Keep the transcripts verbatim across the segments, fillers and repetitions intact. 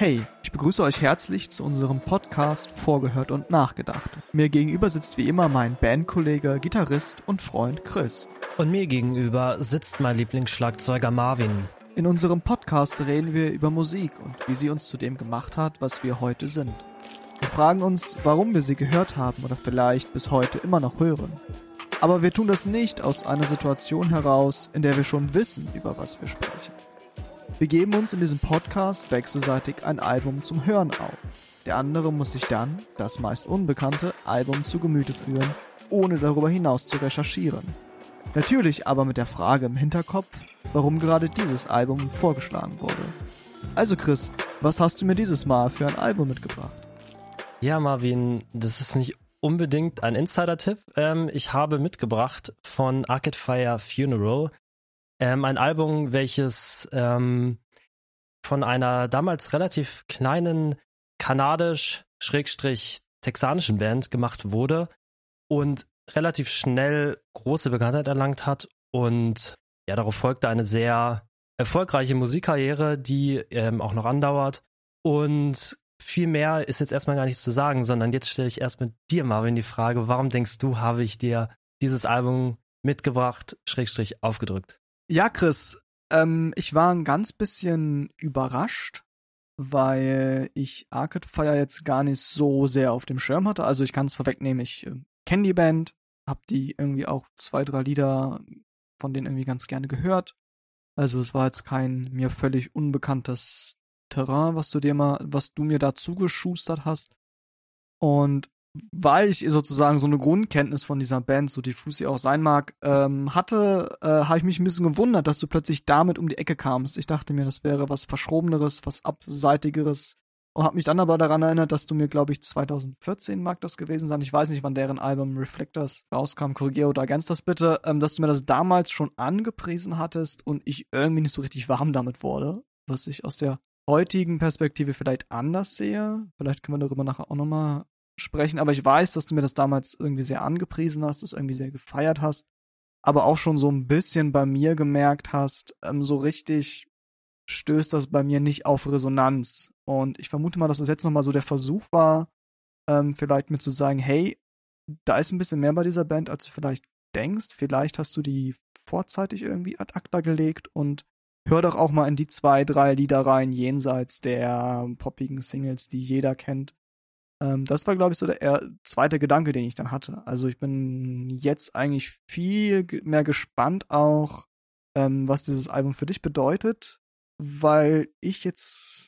Hey, ich begrüße euch herzlich zu unserem Podcast Vorgehört und Nachgedacht. Mir gegenüber sitzt wie immer mein Bandkollege, Gitarrist und Freund Chris. Und mir gegenüber sitzt mein Lieblingsschlagzeuger Marvin. In unserem Podcast reden wir über Musik und wie sie uns zu dem gemacht hat, was wir heute sind. Wir fragen uns, warum wir sie gehört haben oder vielleicht bis heute immer noch hören. Aber wir tun das nicht aus einer Situation heraus, in der wir schon wissen, über was wir sprechen. Wir geben uns in diesem Podcast wechselseitig ein Album zum Hören auf. Der andere muss sich dann das meist unbekannte Album zu Gemüte führen, ohne darüber hinaus zu recherchieren. Natürlich aber mit der Frage im Hinterkopf, warum gerade dieses Album vorgeschlagen wurde. Also Chris, was hast du mir dieses Mal für ein Album mitgebracht? Ja, Marvin, das ist nicht unbedingt ein Insider-Tipp. Ähm, ich habe mitgebracht von Arcade Fire Funeral ähm, ein Album, welches ähm, von einer damals relativ kleinen kanadisch-texanischen Band gemacht wurde und relativ schnell große Bekanntheit erlangt hat. Und ja, darauf folgte eine sehr erfolgreiche Musikkarriere, die ähm, auch noch andauert. Und viel mehr ist jetzt erstmal gar nichts zu sagen, sondern jetzt stelle ich erst mit dir, Marvin, die Frage, warum denkst du, habe ich dir dieses Album mitgebracht, Schrägstrich aufgedrückt? Ja, Chris, ähm, ich war ein ganz bisschen überrascht, weil ich Arcade Fire jetzt gar nicht so sehr auf dem Schirm hatte. Also ich kann es vorwegnehmen, ich äh, kenne die Band, hab die irgendwie auch zwei, drei Lieder von denen irgendwie ganz gerne gehört. Also es war jetzt kein mir völlig unbekanntes Terrain, was du dir mal, was du mir da zugeschustert hast. Und weil ich sozusagen so eine Grundkenntnis von dieser Band, so diffus sie auch sein mag, ähm, hatte, äh, habe ich mich ein bisschen gewundert, dass du plötzlich damit um die Ecke kamst. Ich dachte mir, das wäre was Verschrobeneres, was Abseitigeres. Und habe mich dann aber daran erinnert, dass du mir, glaube ich, zwanzig vierzehn mag das gewesen sein. Ich weiß nicht, wann deren Album Reflectors rauskam. Korrigiere oder ergänzt das bitte. Ähm, dass du mir das damals schon angepriesen hattest und ich irgendwie nicht so richtig warm damit wurde. Was ich aus der heutigen Perspektive vielleicht anders sehe. Vielleicht können wir darüber nachher auch nochmal sprechen. Aber ich weiß, dass du mir das damals irgendwie sehr angepriesen hast, das irgendwie sehr gefeiert hast. Aber auch schon so ein bisschen bei mir gemerkt hast, ähm, so richtig stößt das bei mir nicht auf Resonanz. Und ich vermute mal, dass das jetzt nochmal so der Versuch war, ähm, vielleicht mir zu sagen, hey, da ist ein bisschen mehr bei dieser Band, als du vielleicht denkst. Vielleicht hast du die vorzeitig irgendwie ad acta gelegt und hör doch auch mal in die zwei, drei Lieder rein, jenseits der poppigen Singles, die jeder kennt. Ähm, das war, glaube ich, so der er- zweite Gedanke, den ich dann hatte. Also ich bin jetzt eigentlich viel ge- mehr gespannt auch, ähm, was dieses Album für dich bedeutet, weil ich jetzt,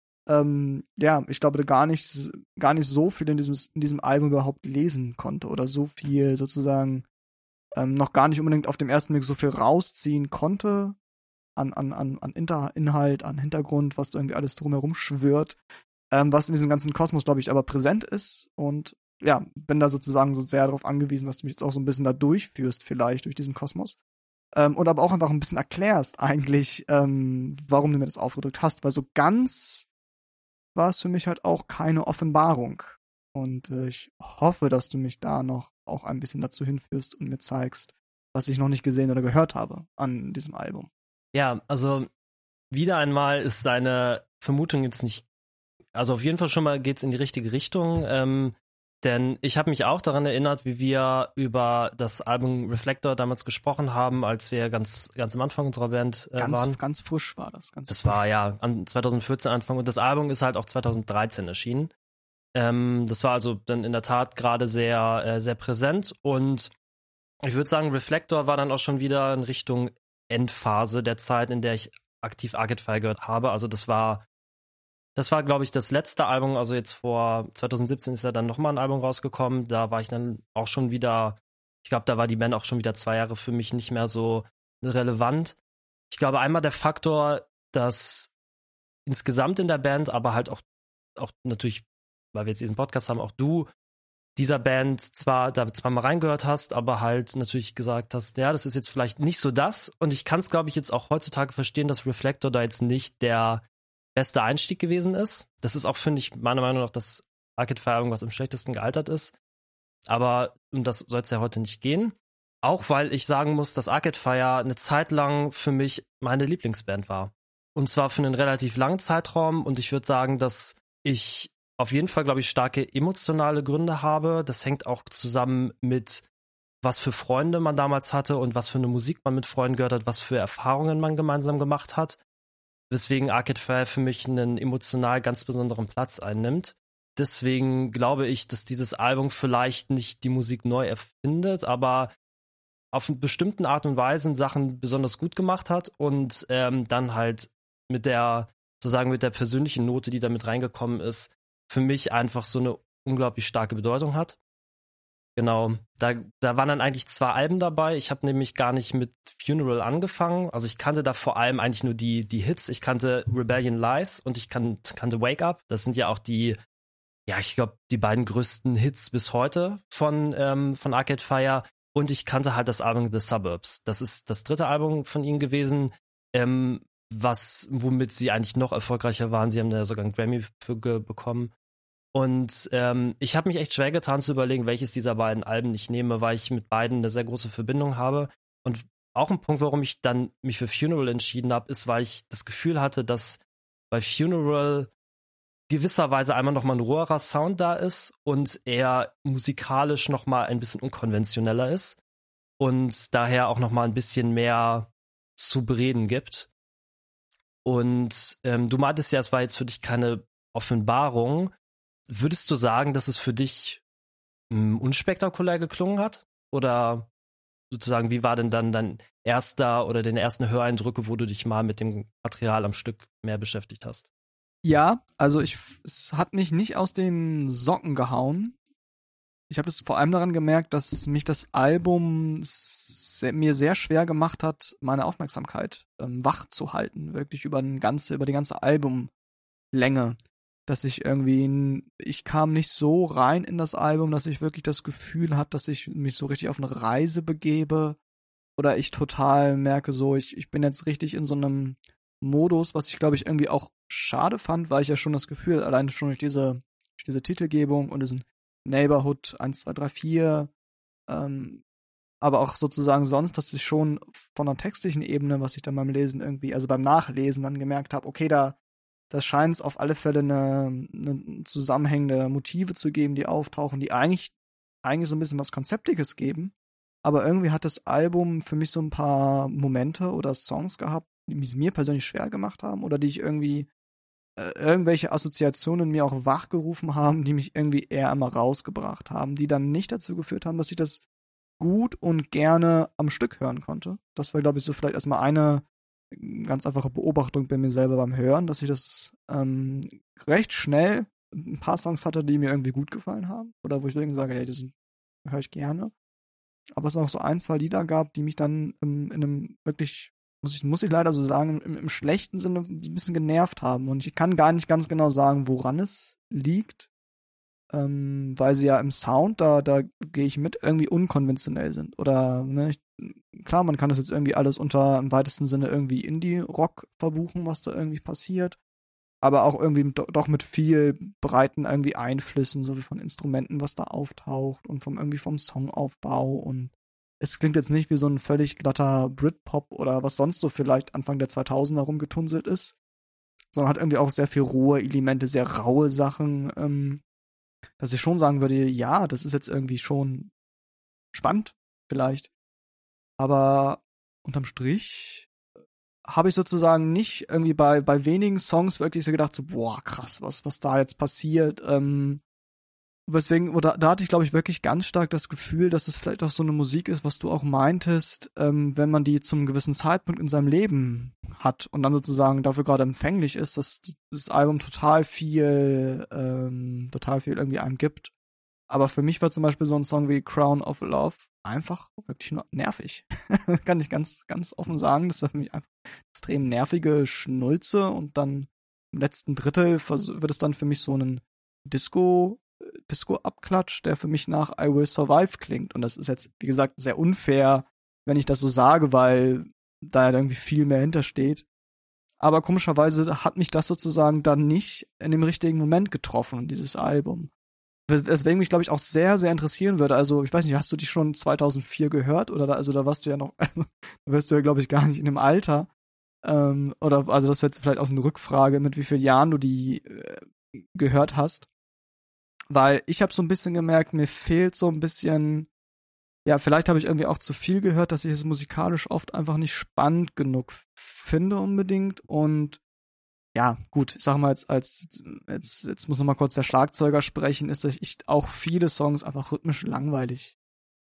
ähm, ja, ich glaube, gar nicht, gar nicht so viel in diesem, in diesem Album überhaupt lesen konnte oder so viel sozusagen ähm, noch gar nicht unbedingt auf dem ersten Blick so viel rausziehen konnte an, an, an, an Inter- Inhalt, an Hintergrund, was da irgendwie alles drumherum schwirrt, ähm, was in diesem ganzen Kosmos, glaube ich, aber präsent ist und ja, bin da sozusagen so sehr darauf angewiesen, dass du mich jetzt auch so ein bisschen da durchführst vielleicht durch diesen Kosmos. Ähm, und aber auch einfach ein bisschen erklärst eigentlich, ähm, warum du mir das aufgedrückt hast, weil so ganz war es für mich halt auch keine Offenbarung. Und äh, ich hoffe, dass du mich da noch auch ein bisschen dazu hinführst und mir zeigst, was ich noch nicht gesehen oder gehört habe an diesem Album. Ja, also wieder einmal ist deine Vermutung jetzt nicht, also auf jeden Fall schon mal geht's in die richtige Richtung, ähm, denn ich habe mich auch daran erinnert, wie wir über das Album Reflector damals gesprochen haben, als wir ganz ganz am Anfang unserer Band äh, Ganz, waren. ganz frisch war das. Ganz Das frisch. war ja an zwanzig vierzehn Anfang und das Album ist halt auch zwanzig dreizehn erschienen. Ähm, das war also dann in der Tat gerade sehr äh, sehr präsent und ich würde sagen, Reflector war dann auch schon wieder in Richtung Endphase der Zeit, in der ich aktiv Arcade Fire gehört habe. Also das war, das war, glaube ich, das letzte Album. Also jetzt vor zwanzig siebzehn ist ja dann nochmal ein Album rausgekommen. Da war ich dann auch schon wieder, ich glaube, da war die Band auch schon wieder zwei Jahre für mich nicht mehr so relevant. Ich glaube, einmal der Faktor, dass insgesamt in der Band, aber halt auch, auch natürlich, weil wir jetzt diesen Podcast haben, auch du dieser Band zwar da zweimal reingehört hast, aber halt natürlich gesagt hast, ja, das ist jetzt vielleicht nicht so das. Und ich kann es, glaube ich, jetzt auch heutzutage verstehen, dass Reflector da jetzt nicht der beste Einstieg gewesen ist. Das ist auch, finde ich, meiner Meinung nach, dass Arcade Fire irgendwas am schlechtesten gealtert ist. Aber um das soll es ja heute nicht gehen. Auch weil ich sagen muss, dass Arcade Fire eine Zeit lang für mich meine Lieblingsband war. und zwar für einen relativ langen Zeitraum und ich würde sagen, dass ich auf jeden Fall, glaube ich, starke emotionale Gründe habe. Das hängt auch zusammen mit, was für Freunde man damals hatte und was für eine Musik man mit Freunden gehört hat, was für Erfahrungen man gemeinsam gemacht hat, weswegen Arcade Fire für mich einen emotional ganz besonderen Platz einnimmt. Deswegen glaube ich, dass dieses Album vielleicht nicht die Musik neu erfindet, aber auf eine bestimmte Art und Weise Sachen besonders gut gemacht hat und ähm, dann halt mit der, sozusagen mit der persönlichen Note, die da mit reingekommen ist, für mich einfach so eine unglaublich starke Bedeutung hat. Genau, da, da waren dann eigentlich zwei Alben dabei. Ich habe nämlich gar nicht mit Funeral angefangen. Also ich kannte da vor allem eigentlich nur die, die Hits. Ich kannte Rebellion Lies und ich kan- kannte Wake Up. Das sind ja auch die, ja, ich glaube, die beiden größten Hits bis heute von, ähm, von Arcade Fire. Und ich kannte halt das Album The Suburbs. Das ist das dritte Album von ihnen gewesen, ähm, was, womit sie eigentlich noch erfolgreicher waren. Sie haben da sogar einen Grammy für ge- bekommen. Und ähm, ich habe mich echt schwer getan zu überlegen, welches dieser beiden Alben ich nehme, weil ich mit beiden eine sehr große Verbindung habe. Und auch ein Punkt, warum ich dann mich für Funeral entschieden habe, ist, weil ich das Gefühl hatte, dass bei Funeral gewisserweise einmal nochmal ein roherer Sound da ist und er musikalisch nochmal ein bisschen unkonventioneller ist und daher auch nochmal ein bisschen mehr zu bereden gibt. Und ähm, du meintest ja, es war jetzt für dich keine Offenbarung. Würdest du sagen, dass es für dich mh, unspektakulär geklungen hat? Oder sozusagen, wie war denn dann dein erster oder deine ersten Höreindrücke, wo du dich mal mit dem Material am Stück mehr beschäftigt hast? Ja, also ich, es hat mich nicht aus den Socken gehauen. Ich habe es vor allem daran gemerkt, dass mich das Album sehr, mir sehr schwer gemacht hat, meine Aufmerksamkeit ähm, wach zu halten, wirklich über den ganze, über die ganze Albumlänge. Dass ich irgendwie, ich kam nicht so rein in das Album, dass ich wirklich das Gefühl hatte, dass ich mich so richtig auf eine Reise begebe. Oder ich total merke so, ich, ich bin jetzt richtig in so einem Modus, was ich glaube ich irgendwie auch schade fand, weil ich ja schon das Gefühl, allein schon durch diese, durch diese Titelgebung und diesen Neighborhood eins, zwei, drei, vier, ähm, aber auch sozusagen sonst, dass ich schon von der textlichen Ebene, was ich dann beim Lesen irgendwie, also beim Nachlesen dann gemerkt habe, okay, da das scheint es auf alle Fälle eine, eine zusammenhängende Motive zu geben, die auftauchen, die eigentlich, eigentlich so ein bisschen was Konzeptiges geben. Aber irgendwie hat das Album für mich so ein paar Momente oder Songs gehabt, die es mir persönlich schwer gemacht haben oder die ich irgendwie äh, irgendwelche Assoziationen in mir auch wachgerufen haben, die mich irgendwie eher immer rausgebracht haben, die dann nicht dazu geführt haben, dass ich das gut und gerne am Stück hören konnte. Das war, glaube ich, so vielleicht erstmal eine ganz einfache Beobachtung bei mir selber beim Hören, dass ich das ähm, recht schnell ein paar Songs hatte, die mir irgendwie gut gefallen haben oder wo ich irgendwie sage, hey, das höre ich gerne. Aber es auch so ein, zwei Lieder gab, die mich dann ähm, in einem wirklich, muss ich, muss ich leider so sagen, im, im schlechten Sinne ein bisschen genervt haben. Und ich kann gar nicht ganz genau sagen, woran es liegt, ähm, weil sie ja im Sound, da, da gehe ich mit, irgendwie unkonventionell sind. Oder, ne, ich, klar, man kann das jetzt irgendwie alles unter im weitesten Sinne irgendwie Indie-Rock verbuchen, was da irgendwie passiert. Aber auch irgendwie do, doch mit viel breiten irgendwie Einflüssen, so wie von Instrumenten, was da auftaucht und vom irgendwie vom Songaufbau. Und es klingt jetzt nicht wie so ein völlig glatter Britpop oder was sonst so vielleicht Anfang der zweitausender rumgetunselt ist, sondern hat irgendwie auch sehr viel rohe Elemente, sehr raue Sachen, ähm, dass ich schon sagen würde, ja, das ist jetzt irgendwie schon spannend, vielleicht. Aber unterm Strich habe ich sozusagen nicht irgendwie bei, bei wenigen Songs wirklich so gedacht, so, boah, krass, was, was da jetzt passiert. Ähm, weswegen, oder da hatte ich, glaube ich, wirklich ganz stark das Gefühl, dass es vielleicht auch so eine Musik ist, was du auch meintest, ähm, wenn man die zum gewissen Zeitpunkt in seinem Leben hat und dann sozusagen dafür gerade empfänglich ist, dass das Album total viel, ähm, total viel irgendwie einem gibt. Aber für mich war zum Beispiel so ein Song wie Crown of Love einfach wirklich nur nervig. Kann ich ganz, ganz offen sagen. Das war für mich einfach extrem nervige Schnulze und dann im letzten Drittel wird es dann für mich so ein Disco, Disco-Abklatsch, der für mich nach I Will Survive klingt. Und das ist jetzt, wie gesagt, sehr unfair, wenn ich das so sage, weil da irgendwie viel mehr hintersteht. Aber komischerweise hat mich das sozusagen dann nicht in dem richtigen Moment getroffen, dieses Album. Weswegen mich, glaube ich, auch sehr, sehr interessieren würde. Also, ich weiß nicht, hast du die schon zweitausendvier gehört? Oder da, also da warst du ja noch, also, da wirst du ja, glaube ich, gar nicht in dem Alter. Ähm, oder, also das wäre jetzt vielleicht auch so eine Rückfrage, mit wie vielen Jahren du die äh, gehört hast. Weil ich habe so ein bisschen gemerkt, mir fehlt so ein bisschen, ja, vielleicht habe ich irgendwie auch zu viel gehört, dass ich es musikalisch oft einfach nicht spannend genug finde unbedingt. Und ja, gut, ich sag mal jetzt, als jetzt, jetzt muss noch mal kurz der Schlagzeuger sprechen, ist, dass ich auch viele Songs einfach rhythmisch langweilig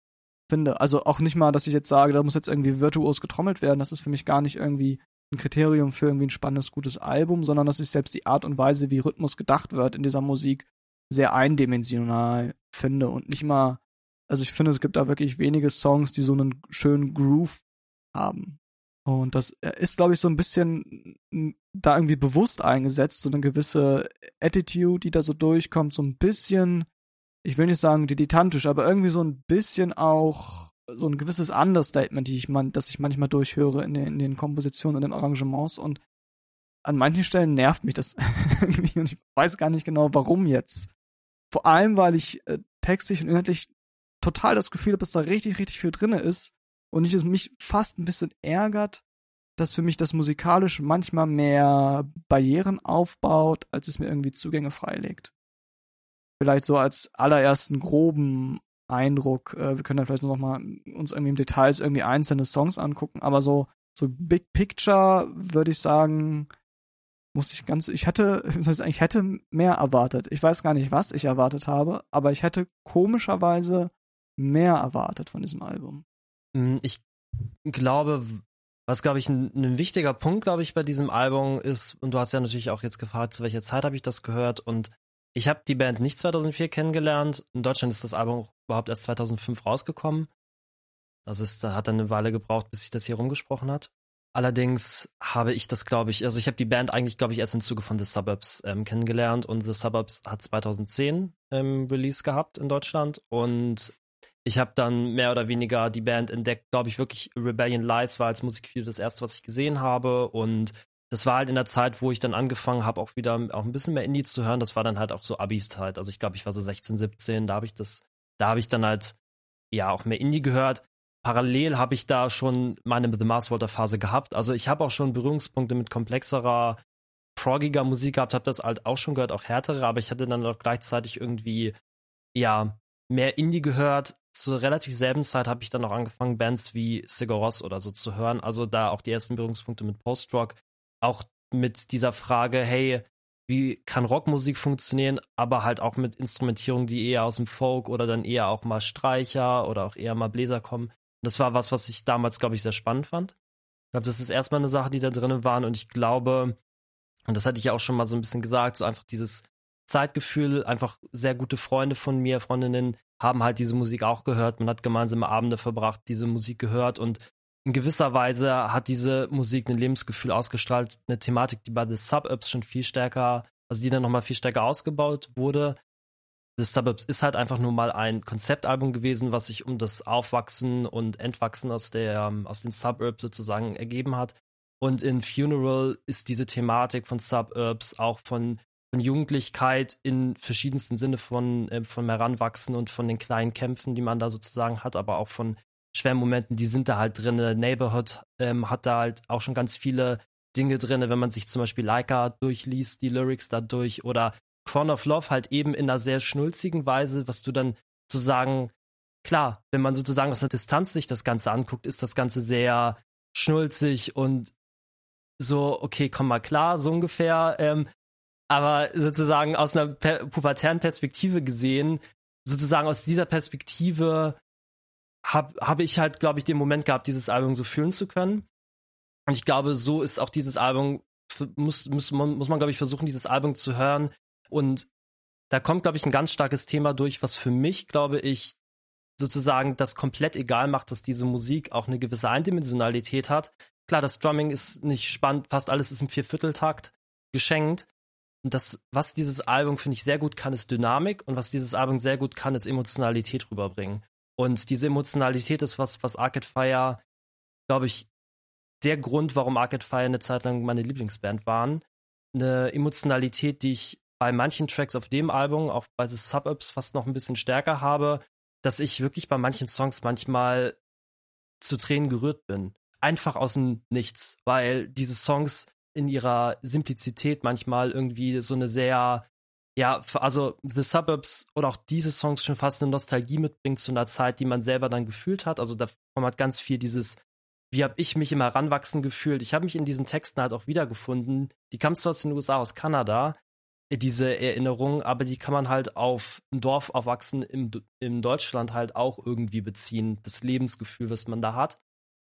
finde. Also auch nicht mal, dass ich jetzt sage, da muss jetzt irgendwie virtuos getrommelt werden. Das ist für mich gar nicht irgendwie ein Kriterium für irgendwie ein spannendes, gutes Album, sondern dass ich selbst die Art und Weise, wie Rhythmus gedacht wird in dieser Musik, sehr eindimensional finde und nicht mal, also ich finde, es gibt da wirklich wenige Songs, die so einen schönen Groove haben. Und das ist, glaube ich, so ein bisschen da irgendwie bewusst eingesetzt, so eine gewisse Attitude, die da so durchkommt, so ein bisschen, ich will nicht sagen dilettantisch, aber irgendwie so ein bisschen auch so ein gewisses Understatement, die ich man, das ich manchmal durchhöre in den, in den Kompositionen und den Arrangements, und an manchen Stellen nervt mich das irgendwie und ich weiß gar nicht genau, warum jetzt. Vor allem, weil ich äh, textlich und inhaltlich total das Gefühl habe, dass da richtig, richtig viel drin ist und ich es mich fast ein bisschen ärgert, dass für mich das musikalisch manchmal mehr Barrieren aufbaut, als es mir irgendwie Zugänge freilegt. Vielleicht so als allerersten groben Eindruck, äh, wir können dann vielleicht noch mal uns irgendwie im Details irgendwie einzelne Songs angucken, aber so, so Big Picture würde ich sagen, muss ich ganz, ich hätte, was heißt, ich hätte mehr erwartet. Ich weiß gar nicht, was ich erwartet habe, aber ich hätte komischerweise mehr erwartet von diesem Album. Ich glaube, was, glaube ich, ein, ein wichtiger Punkt, glaube ich, bei diesem Album ist, und du hast ja natürlich auch jetzt gefragt, zu welcher Zeit habe ich das gehört, und ich habe die Band nicht zweitausendvier kennengelernt. In Deutschland ist das Album überhaupt erst zweitausendfünf rausgekommen. Also es hat dann eine Weile gebraucht, bis sich das hier rumgesprochen hat. Allerdings habe ich das, glaube ich, also ich habe die Band eigentlich, glaube ich, erst im Zuge von The Suburbs ähm, kennengelernt, und The Suburbs hat zweitausendzehn ähm, Release gehabt in Deutschland, und ich habe dann mehr oder weniger die Band entdeckt, glaube ich, wirklich Rebellion Lies war als Musikvideo das erste, was ich gesehen habe, und das war halt in der Zeit, wo ich dann angefangen habe, auch wieder auch ein bisschen mehr Indie zu hören. Das war dann halt auch so Abi-Zeit. Also ich glaube, ich war so sechzehn, siebzehn, da habe ich das, da habe ich dann halt ja auch mehr Indie gehört. Parallel habe ich da schon meine The Mars Volta Phase gehabt. Also ich habe auch schon Berührungspunkte mit komplexerer, proggiger Musik gehabt, habe das halt auch schon gehört, auch härtere, aber ich hatte dann auch gleichzeitig irgendwie ja mehr Indie gehört. Zur relativ selben Zeit habe ich dann auch angefangen, Bands wie Sigur Rós oder so zu hören. Also da auch die ersten Berührungspunkte mit Post-Rock. Auch mit dieser Frage, hey, wie kann Rockmusik funktionieren, aber halt auch mit Instrumentierung, die eher aus dem Folk oder dann eher auch mal Streicher oder auch eher mal Bläser kommen. Und das war was, was ich damals, glaube ich, sehr spannend fand. Ich glaube, das ist erstmal eine Sache, die da drin waren, und ich glaube, und das hatte ich ja auch schon mal so ein bisschen gesagt, so einfach dieses Zeitgefühl, einfach sehr gute Freunde von mir, Freundinnen, haben halt diese Musik auch gehört. Man hat gemeinsame Abende verbracht, diese Musik gehört, und in gewisser Weise hat diese Musik ein Lebensgefühl ausgestrahlt, eine Thematik, die bei The Suburbs schon viel stärker, also die dann nochmal viel stärker ausgebaut wurde. The Suburbs ist halt einfach nur mal ein Konzeptalbum gewesen, was sich um das Aufwachsen und Entwachsen aus der, aus den Suburbs sozusagen ergeben hat. Und in Funeral ist diese Thematik von Suburbs auch von, von Jugendlichkeit in verschiedensten Sinne von, äh, von Heranwachsen und von den kleinen Kämpfen, die man da sozusagen hat, aber auch von schweren Momenten, die sind da halt drin. Neighborhood ähm, hat da halt auch schon ganz viele Dinge drin, wenn man sich zum Beispiel Laika durchliest, die Lyrics da durch, oder Crown of Love halt eben in einer sehr schnulzigen Weise, was du dann sozusagen, klar, wenn man sozusagen aus der Distanz sich das Ganze anguckt, ist das Ganze sehr schnulzig und so, okay, komm mal klar, so ungefähr, ähm, aber sozusagen aus einer per- pubertären Perspektive gesehen, sozusagen aus dieser Perspektive habe hab ich halt, glaube ich, den Moment gehabt, dieses Album so fühlen zu können. Und ich glaube, so ist auch dieses Album, muss, muss man, muss man glaube ich, versuchen, dieses Album zu hören. Und da kommt, glaube ich, ein ganz starkes Thema durch, was für mich, glaube ich, sozusagen das komplett egal macht, dass diese Musik auch eine gewisse Eindimensionalität hat. Klar, das Drumming ist nicht spannend, fast alles ist im Viervierteltakt geschenkt. Und das, was dieses Album, finde ich, sehr gut kann, ist Dynamik. Und was dieses Album sehr gut kann, ist Emotionalität rüberbringen. Und diese Emotionalität ist was, was Arcade Fire, glaube ich, der Grund, warum Arcade Fire eine Zeit lang meine Lieblingsband waren. Eine Emotionalität, die ich bei manchen Tracks auf dem Album, auch bei The Suburbs, fast noch ein bisschen stärker habe, dass ich wirklich bei manchen Songs manchmal zu Tränen gerührt bin. einfach aus dem Nichts, weil diese Songs in ihrer Simplizität manchmal irgendwie so eine sehr, ja, also The Suburbs oder auch diese Songs schon fast eine Nostalgie mitbringt zu einer Zeit, die man selber dann gefühlt hat. Also da kommt halt ganz viel dieses, wie habe ich mich im Heranwachsen gefühlt. Ich habe mich in diesen Texten halt auch wiedergefunden. Die kamen zwar aus den U S A, aus Kanada, diese Erinnerung, aber die kann man halt auf ein Dorf aufwachsen im, in Deutschland halt auch irgendwie beziehen. Das Lebensgefühl, was man da hat.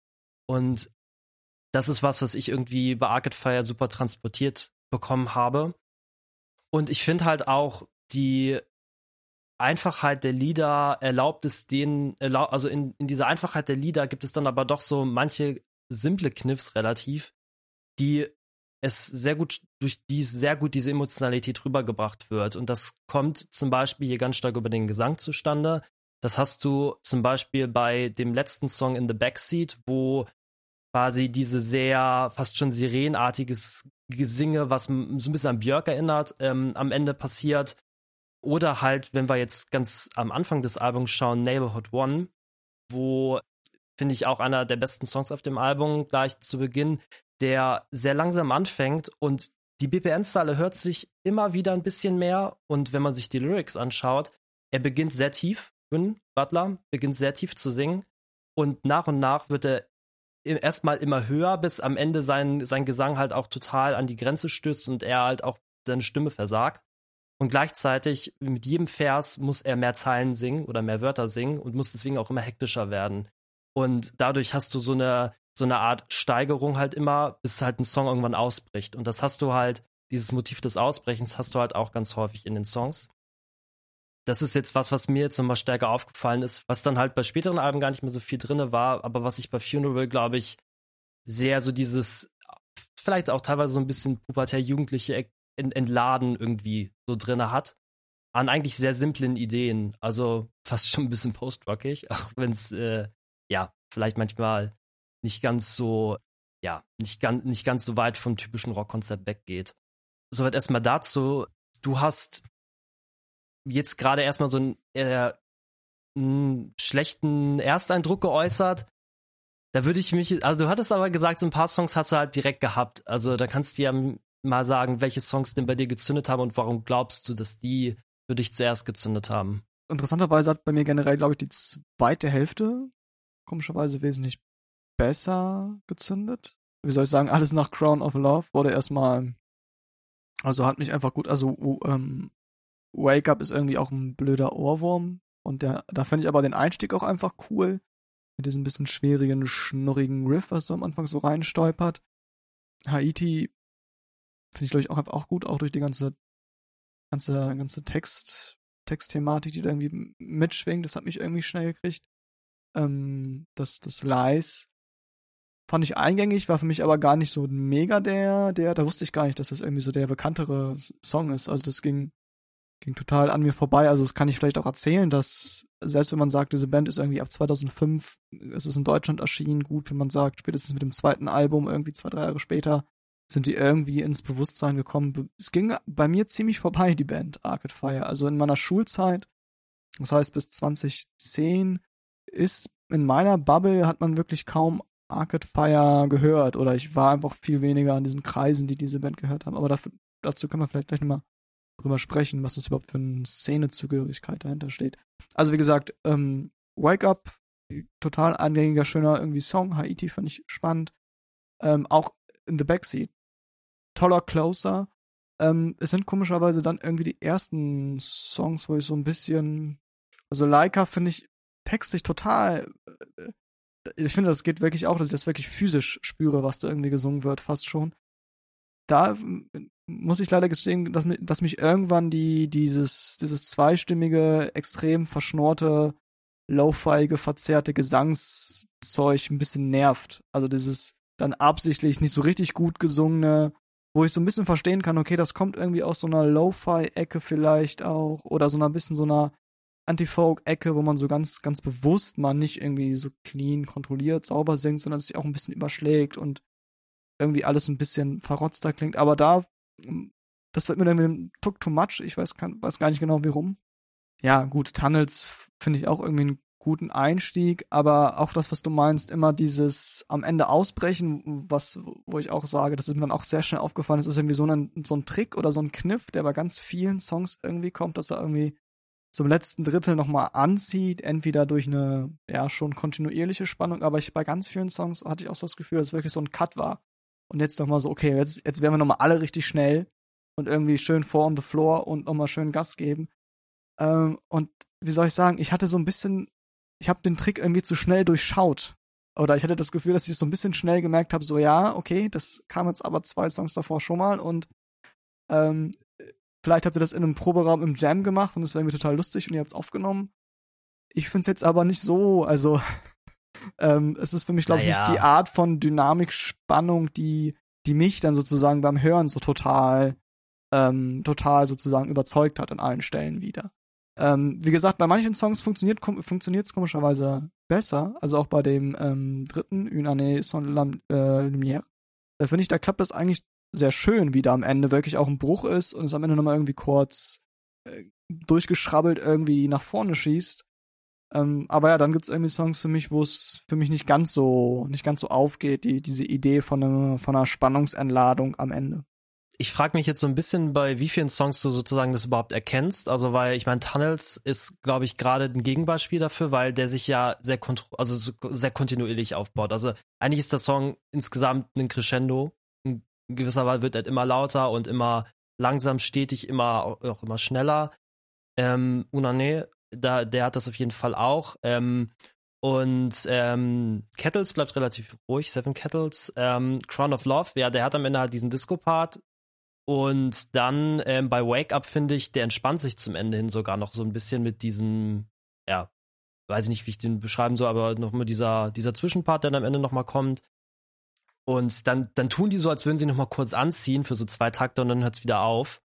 Und das ist was, was ich irgendwie bei Arcade Fire super transportiert bekommen habe. Und ich finde halt auch, die Einfachheit der Lieder erlaubt es denen, erlaub, also in, in dieser Einfachheit der Lieder gibt es dann aber doch so manche simple Kniffs relativ, die es sehr gut, durch die sehr gut diese Emotionalität rübergebracht wird. Und das kommt zum Beispiel hier ganz stark über den Gesang zustande. Das hast du zum Beispiel bei dem letzten Song In the Backseat, wo quasi diese sehr, fast schon sirenartiges Gesinge, was so ein bisschen an Björk erinnert, ähm, am Ende passiert. Oder halt, wenn wir jetzt ganz am Anfang des Albums schauen, Neighborhood One, wo, finde ich, auch einer der besten Songs auf dem Album gleich zu Beginn, der sehr langsam anfängt und die B P M-Zahl hört sich immer wieder ein bisschen mehr. Und wenn man sich die Lyrics anschaut, er beginnt sehr tief, Gwyn Butler beginnt sehr tief zu singen und nach und nach wird er erstmal immer höher, bis am Ende sein, sein Gesang halt auch total an die Grenze stößt und er halt auch seine Stimme versagt. Und gleichzeitig mit jedem Vers muss er mehr Zeilen singen oder mehr Wörter singen und muss deswegen auch immer hektischer werden. Und dadurch hast du so eine, so eine Art Steigerung halt immer, bis halt ein Song irgendwann ausbricht. Und das hast du halt, dieses Motiv des Ausbrechens hast du halt auch ganz häufig in den Songs. Das ist jetzt was, was mir jetzt nochmal stärker aufgefallen ist, was dann halt bei späteren Alben gar nicht mehr so viel drin war, aber was ich bei Funeral, glaube ich, sehr so dieses, vielleicht auch teilweise so ein bisschen pubertär-jugendliche Entladen irgendwie so drin hat, an eigentlich sehr simplen Ideen, also fast schon ein bisschen post-rockig, auch wenn es, äh, ja, vielleicht manchmal nicht ganz so, ja, nicht ganz, nicht ganz so weit vom typischen Rockkonzept weggeht. Soweit erstmal dazu, du hast jetzt gerade erstmal so einen, äh, einen schlechten Ersteindruck geäußert. Da würde ich mich, also du hattest aber gesagt, so ein paar Songs hast du halt direkt gehabt. Also da kannst du ja mal sagen, welche Songs denn bei dir gezündet haben und warum glaubst du, dass die für dich zuerst gezündet haben? Interessanterweise hat bei mir generell, glaube ich, die zweite Hälfte komischerweise wesentlich besser gezündet. Wie soll ich sagen, alles nach Crown of Love wurde erstmal, also hat mich einfach gut, also ähm, Wake Up ist irgendwie auch ein blöder Ohrwurm und der, da fand ich aber den Einstieg auch einfach cool, mit diesem bisschen schwierigen, schnurrigen Riff, was so am Anfang so reinstolpert. Haiti finde ich, glaube ich, auch, auch gut, auch durch die ganze, ganze, ganze Text, Textthematik, die da irgendwie mitschwingt, das hat mich irgendwie schnell gekriegt. Ähm, das, das Lies fand ich eingängig, war für mich aber gar nicht so mega der, der, da wusste ich gar nicht, dass das irgendwie so der bekanntere Song ist. Also das ging, ging total an mir vorbei. Also das kann ich vielleicht auch erzählen, dass selbst wenn man sagt, diese Band ist irgendwie ab zweitausendfünf, ist es in Deutschland erschienen, gut, wenn man sagt, spätestens mit dem zweiten Album, irgendwie zwei, drei Jahre später, sind die irgendwie ins Bewusstsein gekommen. Es ging bei mir ziemlich vorbei, die Band Arcade Fire. Also in meiner Schulzeit, das heißt bis zwanzig zehn, ist in meiner Bubble hat man wirklich kaum Arcade Fire gehört oder ich war einfach viel weniger an diesen Kreisen, die diese Band gehört haben. Aber dafür, dazu können wir vielleicht gleich nochmal drüber sprechen, was das überhaupt für eine Szenezugehörigkeit dahinter steht. Also wie gesagt, ähm, Wake Up, total eingängiger, schöner irgendwie Song. Haiti fand ich spannend. Ähm, auch In the Backseat, toller Closer. Ähm, es sind komischerweise dann irgendwie die ersten Songs, wo ich so ein bisschen, also Laika finde ich textlich total, äh, ich finde, das geht wirklich auch, dass ich das wirklich physisch spüre, was da irgendwie gesungen wird, fast schon. Da muss ich leider gestehen, dass, dass mich irgendwann die, dieses, dieses zweistimmige, extrem verschnorte, lo-fiige, verzerrte Gesangszeug ein bisschen nervt. Also dieses dann absichtlich nicht so richtig gut gesungene, wo ich so ein bisschen verstehen kann, okay, das kommt irgendwie aus so einer Lo-Fi-Ecke vielleicht auch, oder so einer bisschen so einer Anti-Folk-Ecke, wo man so ganz, ganz bewusst mal nicht irgendwie so clean, kontrolliert, sauber singt, sondern es sich auch ein bisschen überschlägt und irgendwie alles ein bisschen verrotzter klingt. Aber da, das wird mir dann ein Tuck too much. Ich weiß, kann, weiß gar nicht genau, warum. Ja, gut, Tunnels finde ich auch irgendwie ein guten Einstieg, aber auch das, was du meinst, immer dieses am Ende ausbrechen, was, wo ich auch sage, das ist mir dann auch sehr schnell aufgefallen, das ist irgendwie so ein, so ein Trick oder so ein Kniff, der bei ganz vielen Songs irgendwie kommt, dass er irgendwie zum letzten Drittel nochmal anzieht, entweder durch eine, ja, schon kontinuierliche Spannung, aber ich, bei ganz vielen Songs hatte ich auch so das Gefühl, dass es wirklich so ein Cut war. Und jetzt nochmal so, okay, jetzt, jetzt werden wir nochmal alle richtig schnell und irgendwie schön four on the floor und nochmal schön Gas geben. Ähm, und wie soll ich sagen, ich hatte so ein bisschen, ich habe den Trick irgendwie zu schnell durchschaut. Oder ich hatte das Gefühl, dass ich so ein bisschen schnell gemerkt habe, so ja, okay, das kam jetzt aber zwei Songs davor schon mal und ähm, vielleicht habt ihr das in einem Proberaum im Jam gemacht und das wäre irgendwie total lustig und ihr habt es aufgenommen. Ich finde es jetzt aber nicht so, also ähm, es ist für mich, glaube ich, Naja. nicht die Art von Dynamik, Spannung, die, die mich dann sozusagen beim Hören so total, ähm, total sozusagen überzeugt hat an allen Stellen wieder. Ähm, wie gesagt, bei manchen Songs funktioniert kom- funktioniert es komischerweise besser, also auch bei dem ähm, dritten, Une année sans la äh, lumière. Da finde ich, da klappt das eigentlich sehr schön, wie da am Ende wirklich auch ein Bruch ist und es am Ende nochmal irgendwie kurz äh, durchgeschrabbelt irgendwie nach vorne schießt. Ähm, aber ja, dann gibt's irgendwie Songs für mich, wo es für mich nicht ganz so, nicht ganz so aufgeht, die, diese Idee von einer, von einer Spannungsentladung am Ende. Ich frage mich jetzt so ein bisschen, bei wie vielen Songs du sozusagen das überhaupt erkennst. Also, weil ich meine, Tunnels ist, glaube ich, gerade ein Gegenbeispiel dafür, weil der sich ja sehr kontro- also so sehr kontinuierlich aufbaut. Also eigentlich ist der Song insgesamt ein Crescendo. In gewisser Weise wird er immer lauter und immer langsam, stetig, immer auch immer schneller. Ähm, Une année, da, der hat das auf jeden Fall auch. Ähm, und ähm, Kettles bleibt relativ ruhig, Seven Kettles. Ähm, Crown of Love, ja, der hat am Ende halt diesen Disco-Part. Und dann ähm, bei Wake Up, finde ich, der entspannt sich zum Ende hin sogar noch so ein bisschen mit diesem, ja, weiß ich nicht, wie ich den beschreiben soll, aber noch mal dieser, dieser Zwischenpart, der dann am Ende noch mal kommt. Und dann, dann tun die so, als würden sie noch mal kurz anziehen für so zwei Takte und dann hört's wieder auf.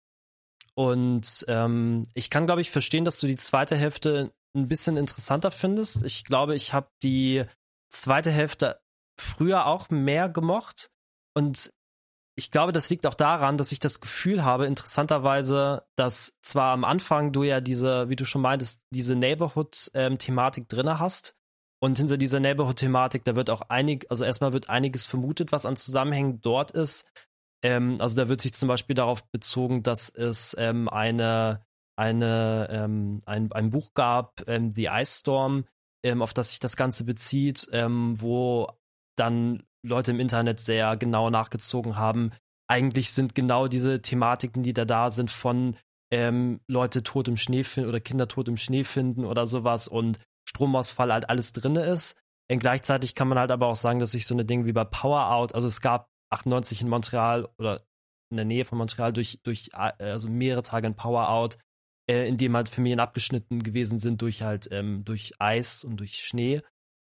Und ähm, ich kann, glaube ich, verstehen, dass du die zweite Hälfte ein bisschen interessanter findest. Ich glaube, ich habe die zweite Hälfte früher auch mehr gemocht. Und ich glaube, das liegt auch daran, dass ich das Gefühl habe, interessanterweise, dass zwar am Anfang du ja diese, wie du schon meintest, diese Neighborhood-Thematik drinne hast. Und hinter dieser Neighborhood-Thematik, da wird auch einig, also erstmal wird einiges vermutet, was an Zusammenhängen dort ist. Ähm, also da wird sich zum Beispiel darauf bezogen, dass es ähm, eine, eine, ähm, ein, ein Buch gab, ähm, The Ice Storm, ähm, auf das sich das Ganze bezieht, ähm, wo dann Leute im Internet sehr genau nachgezogen haben. Eigentlich sind genau diese Thematiken, die da da sind, von ähm, Leute tot im Schnee finden oder Kinder tot im Schnee finden oder sowas und Stromausfall halt alles drin ist. Und gleichzeitig kann man halt aber auch sagen, dass sich so eine Dinge wie bei Power Out, also es gab achtundneunzig in Montreal oder in der Nähe von Montreal durch, durch also mehrere Tage ein Power Out, äh, in dem halt Familien abgeschnitten gewesen sind durch halt ähm, durch Eis und durch Schnee.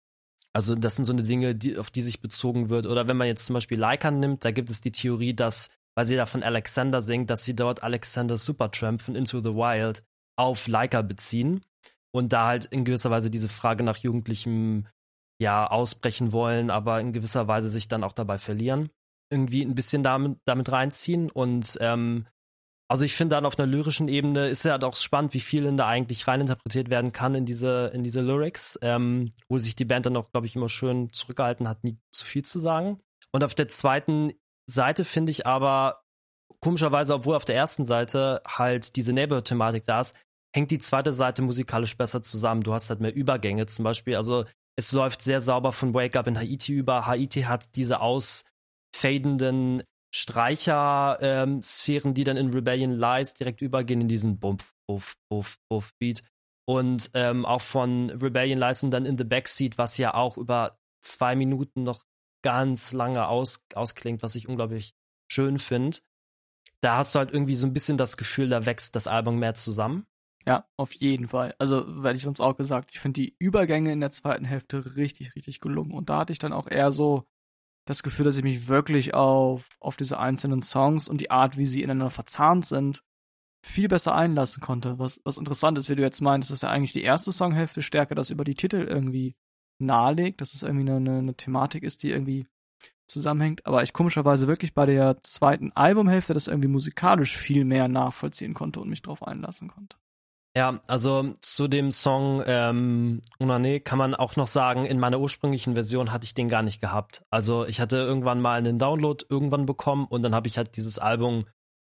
Also das sind so eine Dinge, die, auf die sich bezogen wird. Oder wenn man jetzt zum Beispiel Laika nimmt, da gibt es die Theorie, dass, weil sie da von Alexander singt, dass sie dort Alexander Supertramp von Into the Wild auf Laika beziehen und da halt in gewisser Weise diese Frage nach Jugendlichem ja ausbrechen wollen, aber in gewisser Weise sich dann auch dabei verlieren. Irgendwie ein bisschen damit, damit reinziehen und ähm, also ich finde dann auf einer lyrischen Ebene ist ja halt auch spannend, wie viel denn da eigentlich reininterpretiert werden kann in diese, in diese Lyrics, ähm, wo sich die Band dann auch, glaube ich, immer schön zurückgehalten hat, nie zu viel zu sagen. Und auf der zweiten Seite finde ich aber, komischerweise, obwohl auf der ersten Seite halt diese Neighborhood-Thematik da ist, hängt die zweite Seite musikalisch besser zusammen. Du hast halt mehr Übergänge zum Beispiel. Also es läuft sehr sauber von Wake Up in Haiti über. Haiti hat diese ausfadenden Streicher-Sphären, ähm, die dann in Rebellion Lies direkt übergehen in diesen Bumpf, Buff, Buff, Buff Beat. Und ähm, auch von Rebellion Lies und dann in the Backseat, was ja auch über zwei Minuten noch ganz lange aus, ausklingt, was ich unglaublich schön finde. Da hast du halt irgendwie so ein bisschen das Gefühl, da wächst das Album mehr zusammen. Ja, auf jeden Fall. Also, werde ich sonst auch gesagt, ich finde die Übergänge in der zweiten Hälfte richtig, richtig gelungen. Und da hatte ich dann auch eher so das Gefühl, dass ich mich wirklich auf, auf diese einzelnen Songs und die Art, wie sie ineinander verzahnt sind, viel besser einlassen konnte. Was, was interessant ist, wie du jetzt meinst, dass ja eigentlich die erste Songhälfte stärker das über die Titel irgendwie nahelegt, dass es irgendwie eine, eine, eine Thematik ist, die irgendwie zusammenhängt. Aber ich komischerweise wirklich bei der zweiten Albumhälfte das irgendwie musikalisch viel mehr nachvollziehen konnte und mich drauf einlassen konnte. Ja, also zu dem Song ähm, Unane kann man auch noch sagen, in meiner ursprünglichen Version hatte ich den gar nicht gehabt. Also ich hatte irgendwann mal einen Download irgendwann bekommen und dann habe ich halt dieses Album,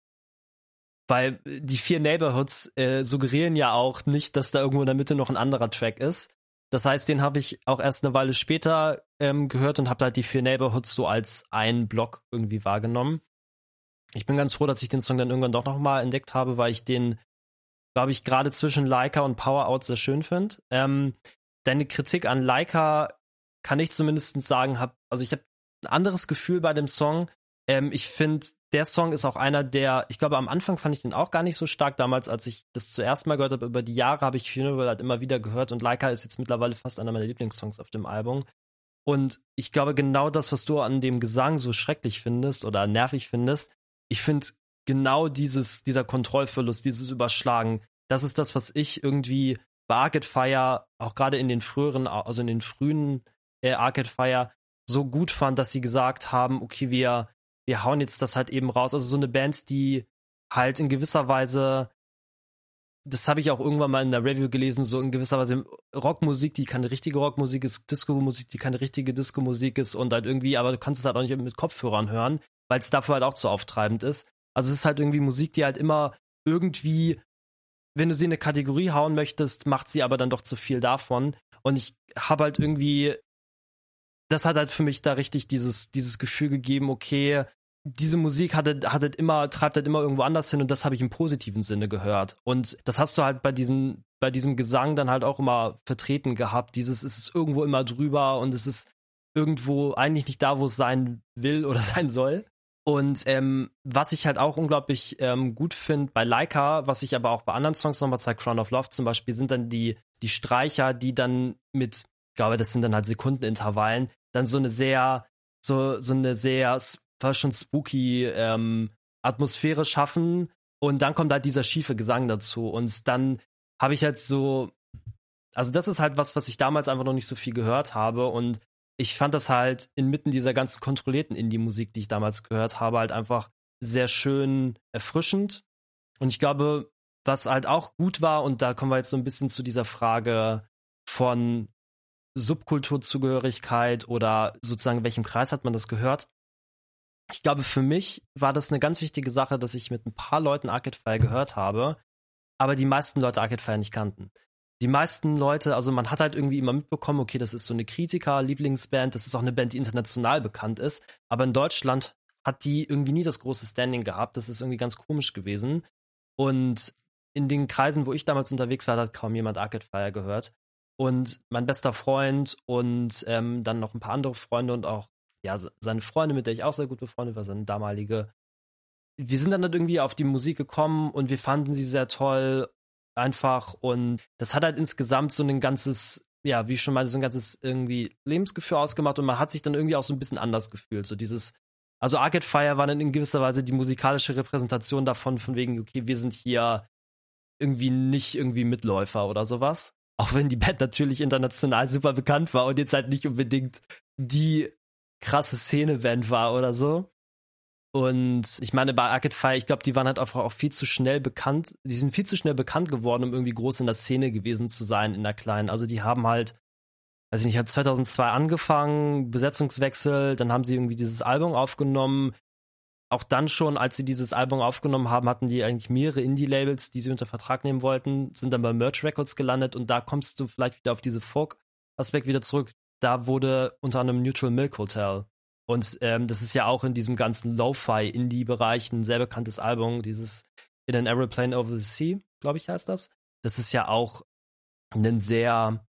weil die vier Neighborhoods äh, suggerieren ja auch nicht, dass da irgendwo in der Mitte noch ein anderer Track ist. Das heißt, den habe ich auch erst eine Weile später ähm, gehört und habe halt die vier Neighborhoods so als einen Block irgendwie wahrgenommen. Ich bin ganz froh, dass ich den Song dann irgendwann doch nochmal entdeckt habe, weil ich den, glaube ich, gerade zwischen Laika und Power Out sehr schön finde. Ähm, deine Kritik an Laika kann ich zumindest sagen, hab, also ich habe ein anderes Gefühl bei dem Song. Ähm, ich finde, der Song ist auch einer, der, ich glaube, am Anfang fand ich den auch gar nicht so stark. Damals, als ich das zuerst mal gehört habe, über die Jahre habe ich Funeral halt immer wieder gehört und Laika ist jetzt mittlerweile fast einer meiner Lieblingssongs auf dem Album. Und ich glaube, genau das, was du an dem Gesang so schrecklich findest oder nervig findest, ich finde genau dieses, dieser Kontrollverlust, dieses Überschlagen, das ist das, was ich irgendwie bei Arcade Fire, auch gerade in den früheren, also in den frühen äh, Arcade Fire, so gut fand, dass sie gesagt haben, okay, wir, wir hauen jetzt das halt eben raus. Also so eine Band, die halt in gewisser Weise, das habe ich auch irgendwann mal in der Review gelesen, so in gewisser Weise Rockmusik, die keine richtige Rockmusik ist, Disco-Musik, die keine richtige Disco-Musik ist und halt irgendwie, aber du kannst es halt auch nicht mit Kopfhörern hören, weil es dafür halt auch zu auftreibend ist. Also es ist halt irgendwie Musik, die halt immer irgendwie, wenn du sie in eine Kategorie hauen möchtest, macht sie aber dann doch zu viel davon. Und ich habe halt irgendwie, das hat halt für mich da richtig dieses, dieses Gefühl gegeben, okay, diese Musik hat halt, hat halt immer, treibt halt immer irgendwo anders hin und das habe ich im positiven Sinne gehört. Und das hast du halt bei diesen, bei diesem Gesang dann halt auch immer vertreten gehabt. Dieses, es ist irgendwo immer drüber und es ist irgendwo eigentlich nicht da, wo es sein will oder sein soll. Und ähm, was ich halt auch unglaublich ähm, gut finde bei Laika, was ich aber auch bei anderen Songs nochmal zeige, Crown of Love zum Beispiel, sind dann die, die Streicher, die dann mit, ich glaube, das sind dann halt Sekundenintervallen, dann so eine sehr, so, so eine sehr, fast schon spooky ähm, Atmosphäre schaffen und dann kommt halt dieser schiefe Gesang dazu und dann habe ich halt so, also das ist halt was, was ich damals einfach noch nicht so viel gehört habe und ich fand das halt inmitten dieser ganzen kontrollierten Indie-Musik, die ich damals gehört habe, halt einfach sehr schön erfrischend. Und ich glaube, was halt auch gut war, und da kommen wir jetzt so ein bisschen zu dieser Frage von Subkulturzugehörigkeit oder sozusagen, welchem Kreis hat man das gehört? Ich glaube, für mich war das eine ganz wichtige Sache, dass ich mit ein paar Leuten Arcade Fire gehört habe, aber die meisten Leute Arcade Fire nicht kannten. Die meisten Leute, also man hat halt irgendwie immer mitbekommen, okay, das ist so eine Kritiker-Lieblingsband, das ist auch eine Band, die international bekannt ist, aber in Deutschland hat die irgendwie nie das große Standing gehabt, das ist irgendwie ganz komisch gewesen und in den Kreisen, wo ich damals unterwegs war, hat kaum jemand Arcade Fire gehört und mein bester Freund und ähm, dann noch ein paar andere Freunde und auch ja, seine Freundin, mit der ich auch sehr gut befreundet war, seine damalige, wir sind dann halt irgendwie auf die Musik gekommen und wir fanden sie sehr toll einfach und das hat halt insgesamt so ein ganzes, ja, wie ich schon meinte, so ein ganzes irgendwie Lebensgefühl ausgemacht und man hat sich dann irgendwie auch so ein bisschen anders gefühlt, so dieses, also Arcade Fire war dann in gewisser Weise die musikalische Repräsentation davon, von wegen, okay, wir sind hier irgendwie nicht irgendwie Mitläufer oder sowas, auch wenn die Band natürlich international super bekannt war und jetzt halt nicht unbedingt die krasse Szene-Band war oder so. Und ich meine, bei Arcade Fire, ich glaube, die waren halt einfach auch viel zu schnell bekannt. Die sind viel zu schnell bekannt geworden, um irgendwie groß in der Szene gewesen zu sein, in der kleinen. Also die haben halt, weiß ich nicht, hat zweitausendzwei angefangen, Besetzungswechsel, dann haben sie irgendwie dieses Album aufgenommen. Auch dann schon, als sie dieses Album aufgenommen haben, hatten die eigentlich mehrere Indie-Labels, die sie unter Vertrag nehmen wollten, sind dann bei Merge Records gelandet und da kommst du vielleicht wieder auf diese Folk-Aspekt wieder zurück. Da wurde unter anderem Neutral Milk Hotel. Und ähm, das ist ja auch in diesem ganzen Lo-Fi-Indie-Bereich ein sehr bekanntes Album, dieses In an Aeroplane Over the Sea, glaube ich, heißt das. Das ist ja auch ein sehr,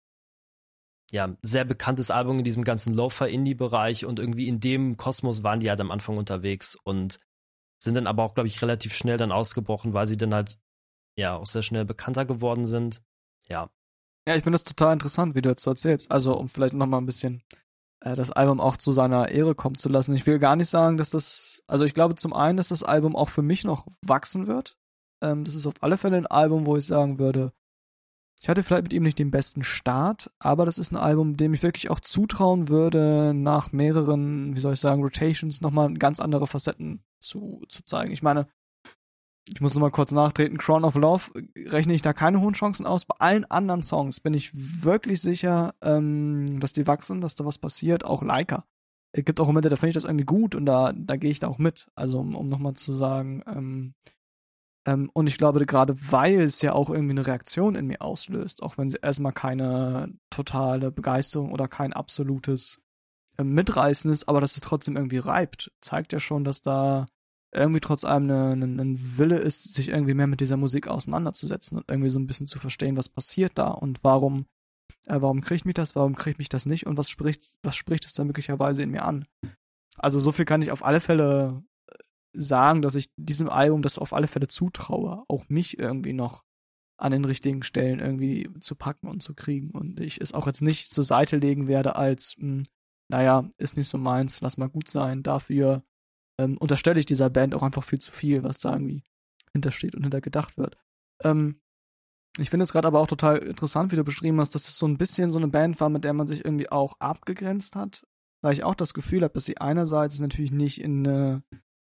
ja, sehr bekanntes Album in diesem ganzen Lo-Fi-Indie-Bereich und irgendwie in dem Kosmos waren die halt am Anfang unterwegs und sind dann aber auch, glaube ich, relativ schnell dann ausgebrochen, weil sie dann halt, ja, auch sehr schnell bekannter geworden sind. Ja. Ja, ich finde das total interessant, wie du jetzt so erzählst. Also, um vielleicht noch mal ein bisschen äh, das Album auch zu seiner Ehre kommen zu lassen. Ich will gar nicht sagen, dass das, also ich glaube zum einen, dass das Album auch für mich noch wachsen wird. Ähm, das ist auf alle Fälle ein Album, wo ich sagen würde, ich hatte vielleicht mit ihm nicht den besten Start, aber das ist ein Album, dem ich wirklich auch zutrauen würde, nach mehreren, wie soll ich sagen, Rotations nochmal ganz andere Facetten zu, zu zeigen. Ich meine, ich muss noch mal kurz nachtreten, Crown of Love rechne ich da keine hohen Chancen aus. Bei allen anderen Songs bin ich wirklich sicher, ähm, dass die wachsen, dass da was passiert, auch Laika. Es gibt auch Momente, da finde ich das irgendwie gut und da, da gehe ich da auch mit. Also um, um nochmal zu sagen, ähm, ähm, und ich glaube, gerade weil es ja auch irgendwie eine Reaktion in mir auslöst, auch wenn sie erstmal keine totale Begeisterung oder kein absolutes ähm, Mitreißen ist, aber dass es trotzdem irgendwie reibt, zeigt ja schon, dass da irgendwie trotz allem ein ne, ne Wille ist, sich irgendwie mehr mit dieser Musik auseinanderzusetzen und irgendwie so ein bisschen zu verstehen, was passiert da und warum Äh, warum kriegt mich das, warum kriegt mich das nicht und was spricht, was spricht es dann möglicherweise in mir an? Also so viel kann ich auf alle Fälle sagen, dass ich diesem Album das auf alle Fälle zutraue, auch mich irgendwie noch an den richtigen Stellen irgendwie zu packen und zu kriegen und ich es auch jetzt nicht zur Seite legen werde als, mh, naja, ist nicht so meins, lass mal gut sein, dafür ähm, unterstelle ich dieser Band auch einfach viel zu viel, was da irgendwie hintersteht und hintergedacht wird. Ähm, Ich finde es gerade aber auch total interessant, wie du beschrieben hast, dass es so ein bisschen so eine Band war, mit der man sich irgendwie auch abgegrenzt hat, weil ich auch das Gefühl habe, dass sie einerseits natürlich nicht in eine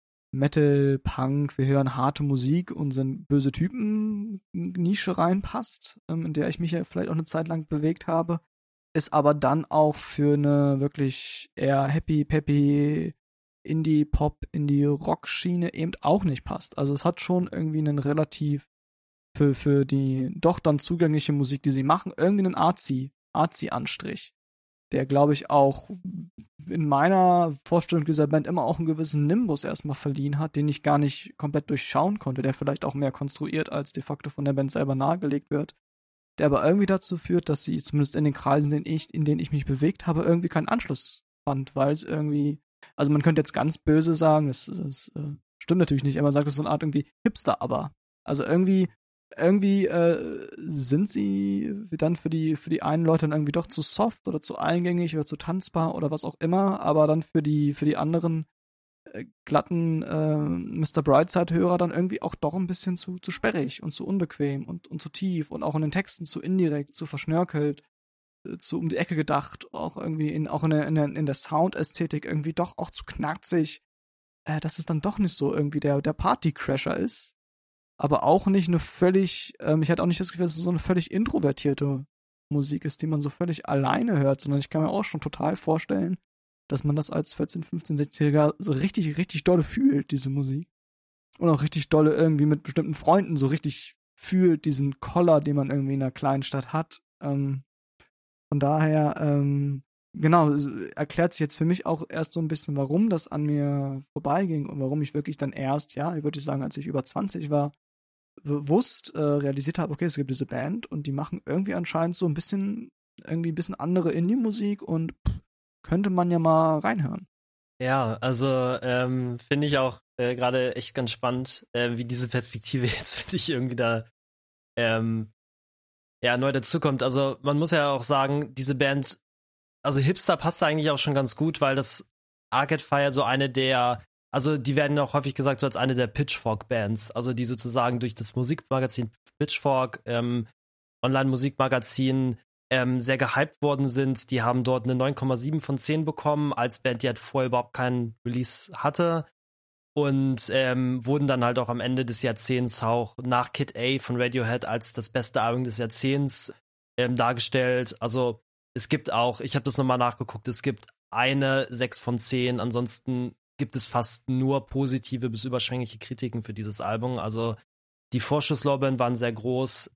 Metal, Punk, wir hören harte Musik und sind böse Typen Nische reinpasst, ähm, in der ich mich ja vielleicht auch eine Zeit lang bewegt habe, ist aber dann auch für eine wirklich eher happy, peppy Indie-Pop, Indie-Rock-Schiene eben auch nicht passt. Also es hat schon irgendwie einen relativ für, für die doch dann zugängliche Musik, die sie machen, irgendwie einen Arzi, Arzi-Anstrich, der, glaube ich, auch in meiner Vorstellung dieser Band immer auch einen gewissen Nimbus erstmal verliehen hat, den ich gar nicht komplett durchschauen konnte, der vielleicht auch mehr konstruiert als de facto von der Band selber nahegelegt wird, der aber irgendwie dazu führt, dass sie zumindest in den Kreisen, in denen ich, in denen ich mich bewegt habe, irgendwie keinen Anschluss fand, weil es irgendwie, also man könnte jetzt ganz böse sagen, das, das äh, stimmt natürlich nicht, aber man sagt, das ist so eine Art irgendwie Hipster, aber also irgendwie irgendwie äh, sind sie dann für die für die einen Leute dann irgendwie doch zu soft oder zu eingängig oder zu tanzbar oder was auch immer, aber dann für die für die anderen äh, glatten äh, Mister Brightside-Hörer dann irgendwie auch doch ein bisschen zu zu sperrig und zu unbequem und und zu tief und auch in den Texten zu indirekt, zu verschnörkelt, äh, zu um die Ecke gedacht, auch irgendwie in auch in der in der, in der Soundästhetik irgendwie doch auch zu knarzig, äh, dass es dann doch nicht so irgendwie der der Partycrasher ist. Aber auch nicht eine völlig, ähm, ich hatte auch nicht das Gefühl, dass es so eine völlig introvertierte Musik ist, die man so völlig alleine hört, sondern ich kann mir auch schon total vorstellen, dass man das als vierzehn, fünfzehn, sechzehnjähriger so richtig, richtig dolle fühlt, diese Musik. Und auch richtig dolle irgendwie mit bestimmten Freunden so richtig fühlt, diesen Koller, den man irgendwie in einer kleinen Stadt hat. Ähm, von daher, ähm, genau, erklärt sich jetzt für mich auch erst so ein bisschen, warum das an mir vorbeiging und warum ich wirklich dann erst, ja, ich würde sagen, als ich über zwanzig war, bewusst äh, realisiert habe, okay, es gibt diese Band und die machen irgendwie anscheinend so ein bisschen, irgendwie ein bisschen andere Indie-Musik und pff, könnte man ja mal reinhören. Ja, also ähm, finde ich auch äh, gerade echt ganz spannend, äh, wie diese Perspektive jetzt für dich irgendwie da ähm, ja, neu dazukommt. Also man muss ja auch sagen, diese Band, also Hipster passt da eigentlich auch schon ganz gut, weil das Arcade Fire so eine der, also die werden auch häufig gesagt so als eine der Pitchfork-Bands, also die sozusagen durch das Musikmagazin Pitchfork, ähm, Online-Musikmagazin, ähm, sehr gehypt worden sind. Die haben dort eine neun Komma sieben von zehn bekommen, als Band, die halt vorher überhaupt keinen Release hatte. Und ähm, wurden dann halt auch am Ende des Jahrzehnts auch nach Kid A von Radiohead als das beste Album des Jahrzehnts ähm, dargestellt. Also es gibt auch, ich habe das nochmal nachgeguckt, es gibt eine sechs von zehn, ansonsten gibt es fast nur positive bis überschwängliche Kritiken für dieses Album. Also die Vorschusslorbeeren waren sehr groß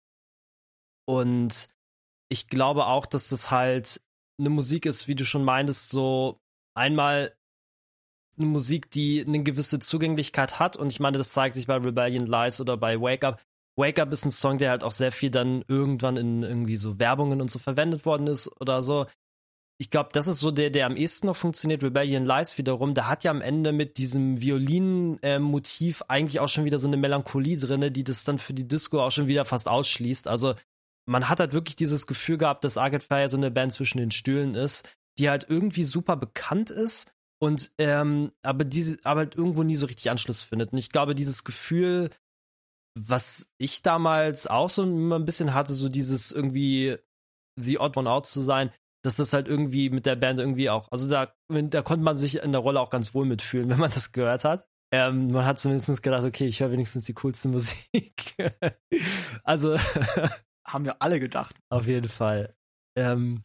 und ich glaube auch, dass das halt eine Musik ist, wie du schon meintest, so einmal eine Musik, die eine gewisse Zugänglichkeit hat und ich meine, das zeigt sich bei Rebellion Lies oder bei Wake Up. Wake Up ist ein Song, der halt auch sehr viel dann irgendwann in irgendwie so Werbungen und so verwendet worden ist oder so. Ich glaube, das ist so der, der am ehesten noch funktioniert. Rebellion Lies wiederum, der hat ja am Ende mit diesem Violin-Motiv eigentlich auch schon wieder so eine Melancholie drinne, die das dann für die Disco auch schon wieder fast ausschließt. Also man hat halt wirklich dieses Gefühl gehabt, dass Arcade Fire so eine Band zwischen den Stühlen ist, die halt irgendwie super bekannt ist und ähm, aber diese, aber halt irgendwo nie so richtig Anschluss findet. Und ich glaube, dieses Gefühl, was ich damals auch so immer ein bisschen hatte, so dieses irgendwie the odd one out zu sein, dass das halt irgendwie mit der Band irgendwie auch, also da, da konnte man sich in der Rolle auch ganz wohl mitfühlen, wenn man das gehört hat. ähm, man hat zumindest gedacht, okay, ich höre wenigstens die coolste Musik. Also haben wir alle gedacht. Auf jeden Fall. Ähm,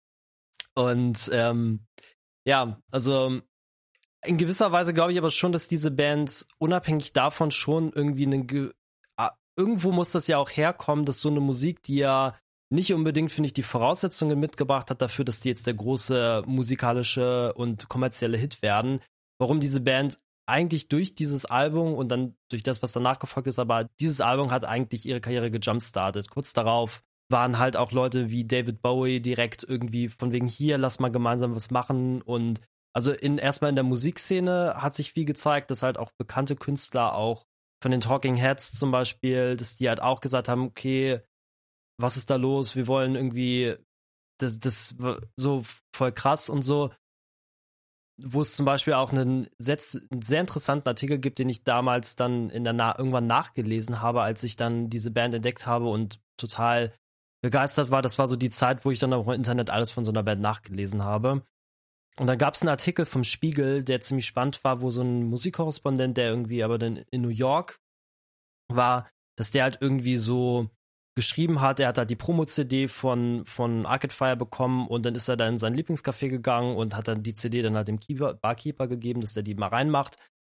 und ähm, ja, also in gewisser Weise glaube ich aber schon, dass diese Bands unabhängig davon schon irgendwie einen Ge- ah, irgendwo muss das ja auch herkommen, dass so eine Musik, die ja nicht unbedingt, finde ich, die Voraussetzungen mitgebracht hat dafür, dass die jetzt der große musikalische und kommerzielle Hit werden, warum diese Band eigentlich durch dieses Album und dann durch das, was danach gefolgt ist, aber dieses Album hat eigentlich ihre Karriere gejumpstartet. Kurz darauf waren halt auch Leute wie David Bowie direkt irgendwie von wegen hier, lass mal gemeinsam was machen. Und also in erstmal in der Musikszene hat sich viel gezeigt, dass halt auch bekannte Künstler auch von den Talking Heads zum Beispiel, dass die halt auch gesagt haben, okay, was ist da los? Wir wollen irgendwie das, das so voll krass und so. Wo es zum Beispiel auch einen sehr, einen sehr interessanten Artikel gibt, den ich damals dann in der Na- irgendwann nachgelesen habe, als ich dann diese Band entdeckt habe und total begeistert war. Das war so die Zeit, wo ich dann auch im Internet alles von so einer Band nachgelesen habe. Und dann gab es einen Artikel vom Spiegel, der ziemlich spannend war, wo so ein Musikkorrespondent, der irgendwie aber dann in New York war, dass der halt irgendwie so geschrieben hat, er hat halt die Promo-C D von, von Arcade Fire bekommen und dann ist er da in sein Lieblingscafé gegangen und hat dann die C D dann halt dem Keeper, Barkeeper gegeben, dass der die mal reinmacht.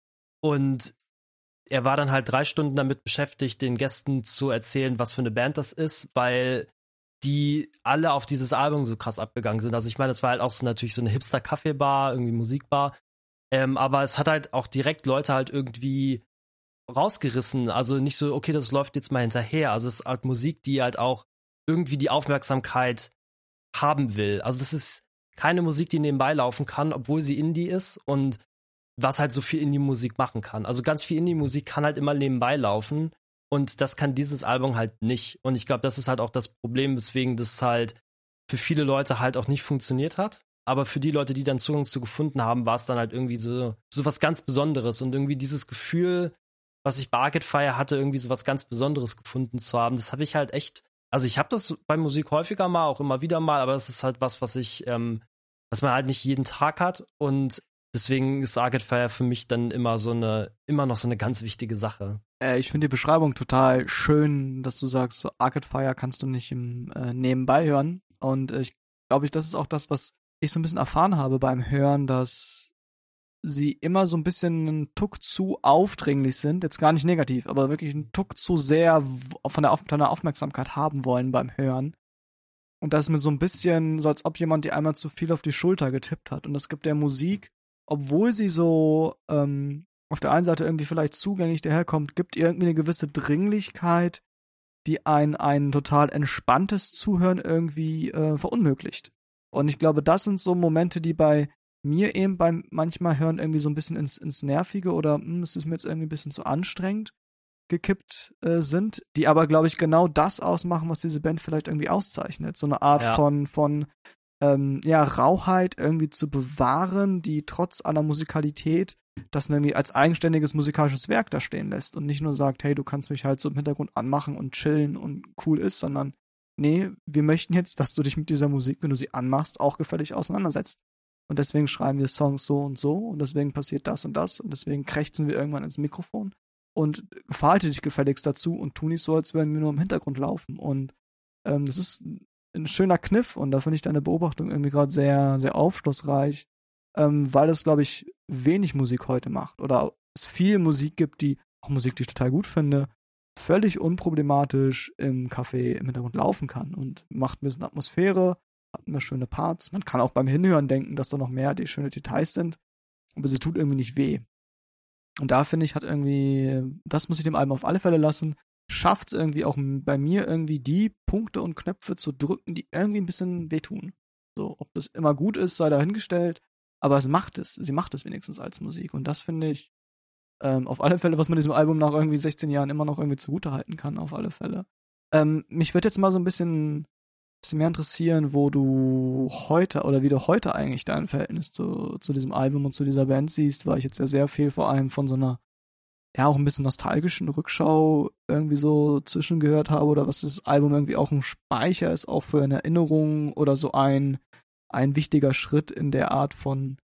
Und er war dann halt drei Stunden damit beschäftigt, den Gästen zu erzählen, was für eine Band das ist, weil die alle auf dieses Album so krass abgegangen sind. Also ich meine, das war halt auch so natürlich so eine Hipster-Kaffeebar, irgendwie Musikbar. Ähm, aber es hat halt auch direkt Leute halt irgendwie rausgerissen. Also nicht so, okay, das läuft jetzt mal hinterher. Also es ist halt Musik, die halt auch irgendwie die Aufmerksamkeit haben will. Also das ist keine Musik, die nebenbei laufen kann, obwohl sie Indie ist und was halt so viel Indie-Musik machen kann. Also ganz viel Indie-Musik kann halt immer nebenbei laufen und das kann dieses Album halt nicht. Und ich glaube, das ist halt auch das Problem, weswegen das halt für viele Leute halt auch nicht funktioniert hat. Aber für die Leute, die dann Zugang zu gefunden haben, war es dann halt irgendwie so, so was ganz Besonderes und irgendwie dieses Gefühl, was ich bei Arcade Fire hatte, irgendwie so was ganz Besonderes gefunden zu haben. Das habe ich halt echt, also ich habe das bei Musik häufiger mal, auch immer wieder mal, aber es ist halt was, was ich, ähm, was man halt nicht jeden Tag hat und deswegen ist Arcade Fire für mich dann immer so eine, immer noch so eine ganz wichtige Sache. Äh, ich finde die Beschreibung total schön, dass du sagst, so Arcade Fire kannst du nicht im äh, Nebenbei hören. Und äh, ich glaube, ich, das ist auch das, was ich so ein bisschen erfahren habe beim Hören, dass sie immer so ein bisschen einen Tuck zu aufdringlich sind. Jetzt gar nicht negativ, aber wirklich einen Tuck zu sehr von der, von der Aufmerksamkeit haben wollen beim Hören. Und das ist mir so ein bisschen so, als ob jemand dir einmal zu viel auf die Schulter getippt hat. Und das gibt der Musik, obwohl sie so ähm, auf der einen Seite irgendwie vielleicht zugänglich daherkommt, gibt ihr irgendwie eine gewisse Dringlichkeit, die ein, ein total entspanntes Zuhören irgendwie äh, verunmöglicht. Und ich glaube, das sind so Momente, die bei mir eben beim manchmal Hören irgendwie so ein bisschen ins, ins Nervige oder hm, es ist mir jetzt irgendwie ein bisschen zu anstrengend gekippt äh, sind, die aber, glaube ich, genau das ausmachen, was diese Band vielleicht irgendwie auszeichnet. So eine Art Ja. von, von ähm, ja, Rauheit irgendwie zu bewahren, die trotz aller Musikalität das irgendwie als eigenständiges musikalisches Werk da stehen lässt und nicht nur sagt, hey, du kannst mich halt so im Hintergrund anmachen und chillen und cool ist, sondern nee, wir möchten jetzt, dass du dich mit dieser Musik, wenn du sie anmachst, auch gefällig auseinandersetzt. Und deswegen schreiben wir Songs so und so und deswegen passiert das und das und deswegen krächzen wir irgendwann ins Mikrofon und verhalte dich gefälligst dazu und tu nicht so, als würden wir nur im Hintergrund laufen. Und ähm, das ist ein schöner Kniff und da finde ich deine Beobachtung irgendwie gerade sehr, sehr aufschlussreich, ähm, weil es, glaube ich, wenig Musik heute macht oder es viel Musik gibt, die, auch Musik, die ich total gut finde, völlig unproblematisch im Café im Hintergrund laufen kann und macht ein bisschen Atmosphäre, hat immer schöne Parts. Man kann auch beim Hinhören denken, dass da noch mehr die schöne Details sind, aber sie tut irgendwie nicht weh. Und da finde ich, hat irgendwie, das muss ich dem Album auf alle Fälle lassen, schafft es irgendwie auch bei mir irgendwie die Punkte und Knöpfe zu drücken, die irgendwie ein bisschen wehtun. So, ob das immer gut ist, sei dahingestellt, aber es macht es, sie macht es wenigstens als Musik und das finde ich ähm, auf alle Fälle, was man diesem Album nach irgendwie sechzehn Jahren immer noch irgendwie zugutehalten kann, auf alle Fälle. Ähm, mich würde jetzt mal so ein bisschen bisschen mehr interessieren, wo du heute oder wie du heute eigentlich dein Verhältnis zu, zu diesem Album und zu dieser Band siehst, weil ich jetzt ja sehr viel vor allem von so einer, ja, auch ein bisschen nostalgischen Rückschau irgendwie so zwischengehört habe oder was das Album irgendwie auch ein Speicher ist, auch für eine Erinnerung oder so ein, ein wichtiger Schritt in der Art von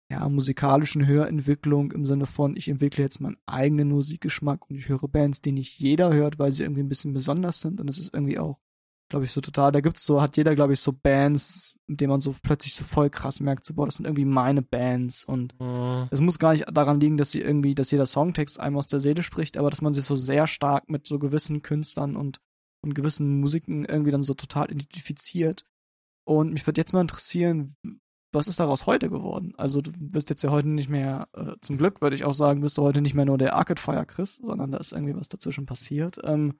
ja, musikalischen Hörentwicklung im Sinne von, ich entwickle jetzt meinen eigenen Musikgeschmack und ich höre Bands, die nicht jeder hört, weil sie irgendwie ein bisschen besonders sind und es ist irgendwie auch, glaube ich, so total, da gibt's so, hat jeder, glaube ich, so Bands, mit denen man so plötzlich so voll krass merkt, so, boah, das sind irgendwie meine Bands und Mhm. es muss gar nicht daran liegen, dass sie irgendwie, dass jeder Songtext einem aus der Seele spricht, aber dass man sich so sehr stark mit so gewissen Künstlern und, und gewissen Musiken irgendwie dann so total identifiziert. Und mich würde jetzt mal interessieren, was ist daraus heute geworden? Also du bist jetzt ja heute nicht mehr, äh, zum Glück würde ich auch sagen, bist du heute nicht mehr nur der Arcade Fire Chris, sondern da ist irgendwie was dazwischen passiert. Ähm,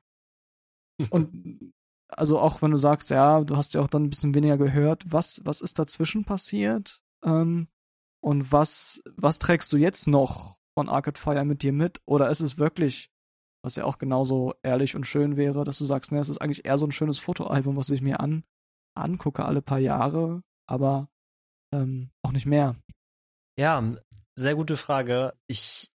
und also auch wenn du sagst, ja, du hast ja auch dann ein bisschen weniger gehört, was, was ist dazwischen passiert? Ähm, und was, was trägst du jetzt noch von Arcade Fire mit dir mit? Oder ist es wirklich, was ja auch genauso ehrlich und schön wäre, dass du sagst, ne, es ist eigentlich eher so ein schönes Fotoalbum, was ich mir an, angucke alle paar Jahre, aber ähm, auch nicht mehr. Ja, sehr gute Frage. Ich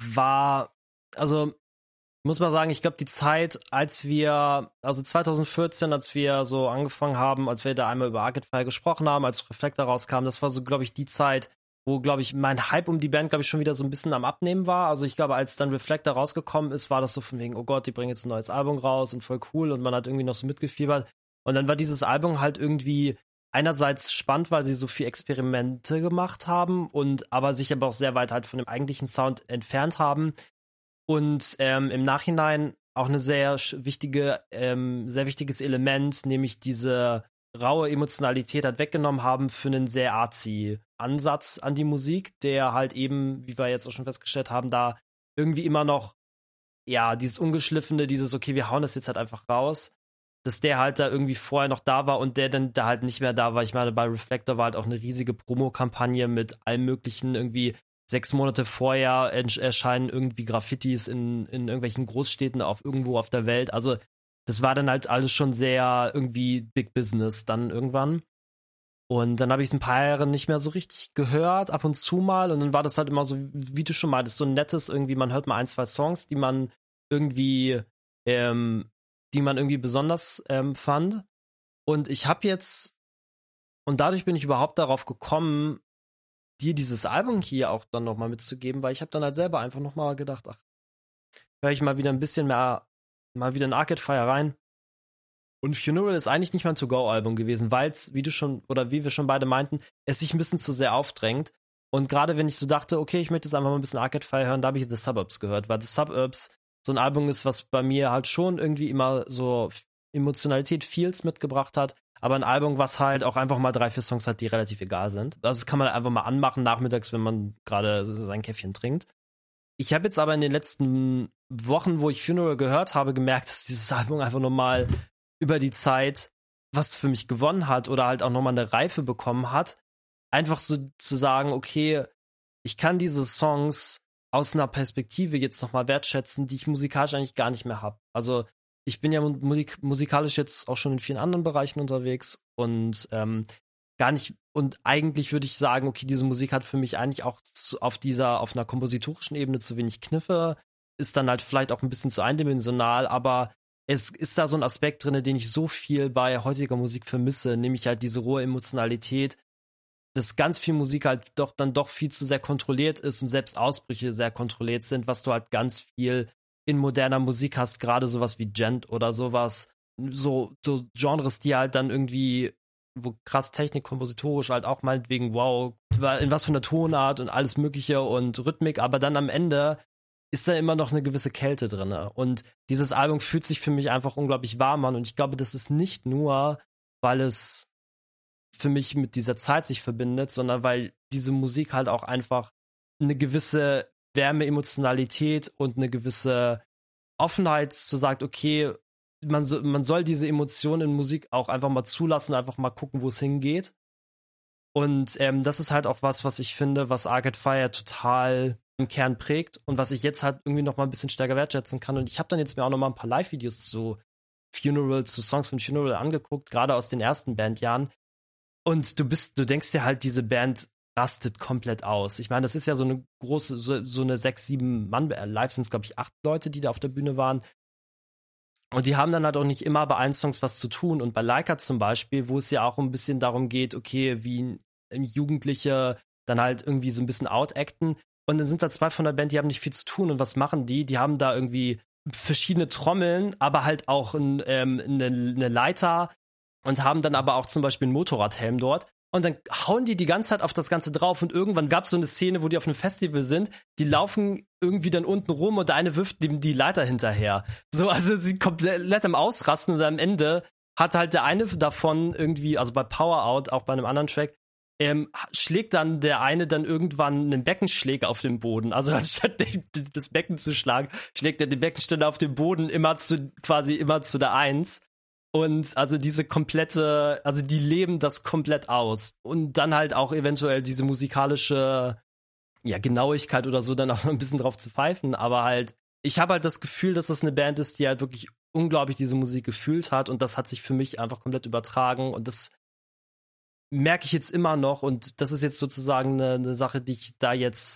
war, also muss mal sagen, ich glaube, die Zeit, als wir, also zwanzig vierzehn, als wir so angefangen haben, als wir da einmal über Arcade Fire gesprochen haben, als Reflektor rauskam, das war so, glaube ich, die Zeit, wo, glaube ich, mein Hype um die Band, glaube ich, schon wieder so ein bisschen am Abnehmen war. Also ich glaube, als dann Reflektor rausgekommen ist, war das so von wegen, oh Gott, die bringen jetzt ein neues Album raus und voll cool und man hat irgendwie noch so mitgefiebert. Und dann war dieses Album halt irgendwie einerseits spannend, weil sie so viel Experimente gemacht haben und aber sich aber auch sehr weit halt von dem eigentlichen Sound entfernt haben. Und ähm, im Nachhinein auch eine sehr wichtige, ähm, sehr wichtiges Element, nämlich diese raue Emotionalität halt weggenommen haben für einen sehr artsy Ansatz an die Musik, der halt eben, wie wir jetzt auch schon festgestellt haben, da irgendwie immer noch, ja, dieses Ungeschliffene, dieses, okay, wir hauen das jetzt halt einfach raus, dass der halt da irgendwie vorher noch da war und der dann da halt nicht mehr da war. Ich meine, bei Reflektor war halt auch eine riesige Promokampagne mit allem möglichen irgendwie. Sechs Monate vorher erscheinen irgendwie Graffitis in, in irgendwelchen Großstädten auf irgendwo auf der Welt. Also das war dann halt alles schon sehr irgendwie Big Business dann irgendwann. Und dann habe ich es ein paar Jahre nicht mehr so richtig gehört, ab und zu mal. Und dann war das halt immer so, wie du schon meintest, so ein nettes irgendwie, man hört mal ein, zwei Songs, die man irgendwie, ähm, die man irgendwie besonders ähm, fand. Und ich habe jetzt, und dadurch bin ich überhaupt darauf gekommen, dir dieses Album hier auch dann nochmal mitzugeben, weil ich habe dann halt selber einfach nochmal gedacht, ach, höre ich mal wieder ein bisschen mehr, mal wieder in Arcade Fire rein. Und Funeral ist eigentlich nicht mal ein To-Go-Album gewesen, weil es, wie du schon, oder wie wir schon beide meinten, es sich ein bisschen zu sehr aufdrängt. Und gerade wenn ich so dachte, okay, ich möchte jetzt einfach mal ein bisschen Arcade Fire hören, da habe ich The Suburbs gehört, weil The Suburbs so ein Album ist, was bei mir halt schon irgendwie immer so Emotionalität, Feels mitgebracht hat, aber ein Album, was halt auch einfach mal drei, vier Songs hat, die relativ egal sind. Also das kann man einfach mal anmachen nachmittags, wenn man gerade sein Käffchen trinkt. Ich habe jetzt aber in den letzten Wochen, wo ich Funeral gehört habe, gemerkt, dass dieses Album einfach nochmal über die Zeit was für mich gewonnen hat oder halt auch nochmal eine Reife bekommen hat. Einfach so zu sagen, okay, ich kann diese Songs aus einer Perspektive jetzt nochmal wertschätzen, die ich musikalisch eigentlich gar nicht mehr habe. Also ich bin ja musik- musikalisch jetzt auch schon in vielen anderen Bereichen unterwegs und ähm, gar nicht, und eigentlich würde ich sagen, okay, diese Musik hat für mich eigentlich auch zu, auf dieser, auf einer kompositorischen Ebene zu wenig Kniffe, ist dann halt vielleicht auch ein bisschen zu eindimensional, aber es ist da so ein Aspekt drin, den ich so viel bei heutiger Musik vermisse, nämlich halt diese rohe Emotionalität, dass ganz viel Musik halt doch dann doch viel zu sehr kontrolliert ist und selbst Ausbrüche sehr kontrolliert sind, was du halt ganz viel in moderner Musik hast, gerade sowas wie Gent oder sowas, so, so Genres, die halt dann irgendwie, wo krass Technik, kompositorisch halt auch meinetwegen, wow, in was für einer Tonart und alles Mögliche und Rhythmik, aber dann am Ende ist da immer noch eine gewisse Kälte drin. Und dieses Album fühlt sich für mich einfach unglaublich warm an und ich glaube, das ist nicht nur, weil es für mich mit dieser Zeit sich verbindet, sondern weil diese Musik halt auch einfach eine gewisse Wärme, Emotionalität und eine gewisse Offenheit zu sagt, okay, man, so, man soll diese Emotionen in Musik auch einfach mal zulassen, einfach mal gucken, wo es hingeht. Und ähm, das ist halt auch was, was ich finde, was Arcade Fire total im Kern prägt und was ich jetzt halt irgendwie noch mal ein bisschen stärker wertschätzen kann. Und ich habe dann jetzt mir auch noch mal ein paar Live-Videos zu Funeral, zu Songs von Funeral angeguckt, gerade aus den ersten Bandjahren. Und du bist, du denkst dir halt, diese Band rastet komplett aus. Ich meine, das ist ja so eine große, so, so eine sechs, sieben Mann, live sind es, glaube ich, acht Leute, die da auf der Bühne waren. Und die haben dann halt auch nicht immer bei allen Songs was zu tun. Und bei Leica zum Beispiel, wo es ja auch ein bisschen darum geht, okay, wie Jugendliche dann halt irgendwie so ein bisschen outacten. Und dann sind da zwei von der Band, die haben nicht viel zu tun. Und was machen die? Die haben da irgendwie verschiedene Trommeln, aber halt auch ein, ähm, eine, eine Leiter und haben dann aber auch zum Beispiel einen Motorradhelm dort. Und dann hauen die die ganze Zeit auf das Ganze drauf. Und irgendwann gab es so eine Szene, wo die auf einem Festival sind. Die laufen irgendwie dann unten rum und der eine wirft dem die Leiter hinterher. So, also sie komplett am Ausrasten. Und am Ende hat halt der eine davon irgendwie, also bei Power Out, auch bei einem anderen Track, ähm, schlägt dann der eine dann irgendwann einen Beckenschläger auf den Boden. Also anstatt das Becken zu schlagen, schlägt er den Beckenständer auf den Boden immer zu, quasi immer zu der Eins. Und also diese komplette, also die leben das komplett aus. Und dann halt auch eventuell diese musikalische, ja, Genauigkeit oder so dann auch noch ein bisschen drauf zu pfeifen. Aber halt, ich habe halt das Gefühl, dass das eine Band ist, die halt wirklich unglaublich diese Musik gefühlt hat. Und das hat sich für mich einfach komplett übertragen. Und das merke ich jetzt immer noch. Und das ist jetzt sozusagen eine, eine Sache, die ich da jetzt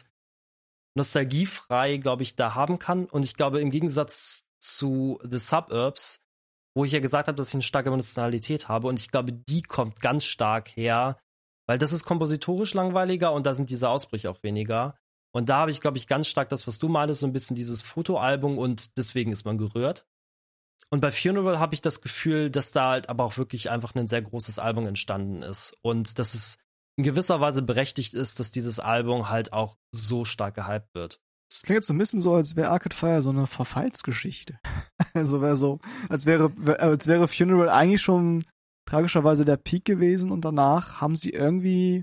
nostalgiefrei, glaube ich, da haben kann. Und ich glaube, im Gegensatz zu The Suburbs, wo ich ja gesagt habe, dass ich eine starke Emotionalität habe. Und ich glaube, die kommt ganz stark her, weil das ist kompositorisch langweiliger und da sind diese Ausbrüche auch weniger. Und da habe ich, glaube ich, ganz stark das, was du meintest, so ein bisschen dieses Fotoalbum und deswegen ist man gerührt. Und bei Funeral habe ich das Gefühl, dass da halt aber auch wirklich einfach ein sehr großes Album entstanden ist. Und dass es in gewisser Weise berechtigt ist, dass dieses Album halt auch so stark gehypt wird. Das klingt jetzt so ein bisschen so, als wäre Arcade Fire so eine Verfallsgeschichte. Also wäre so, als wäre, als wäre Funeral eigentlich schon tragischerweise der Peak gewesen und danach haben sie irgendwie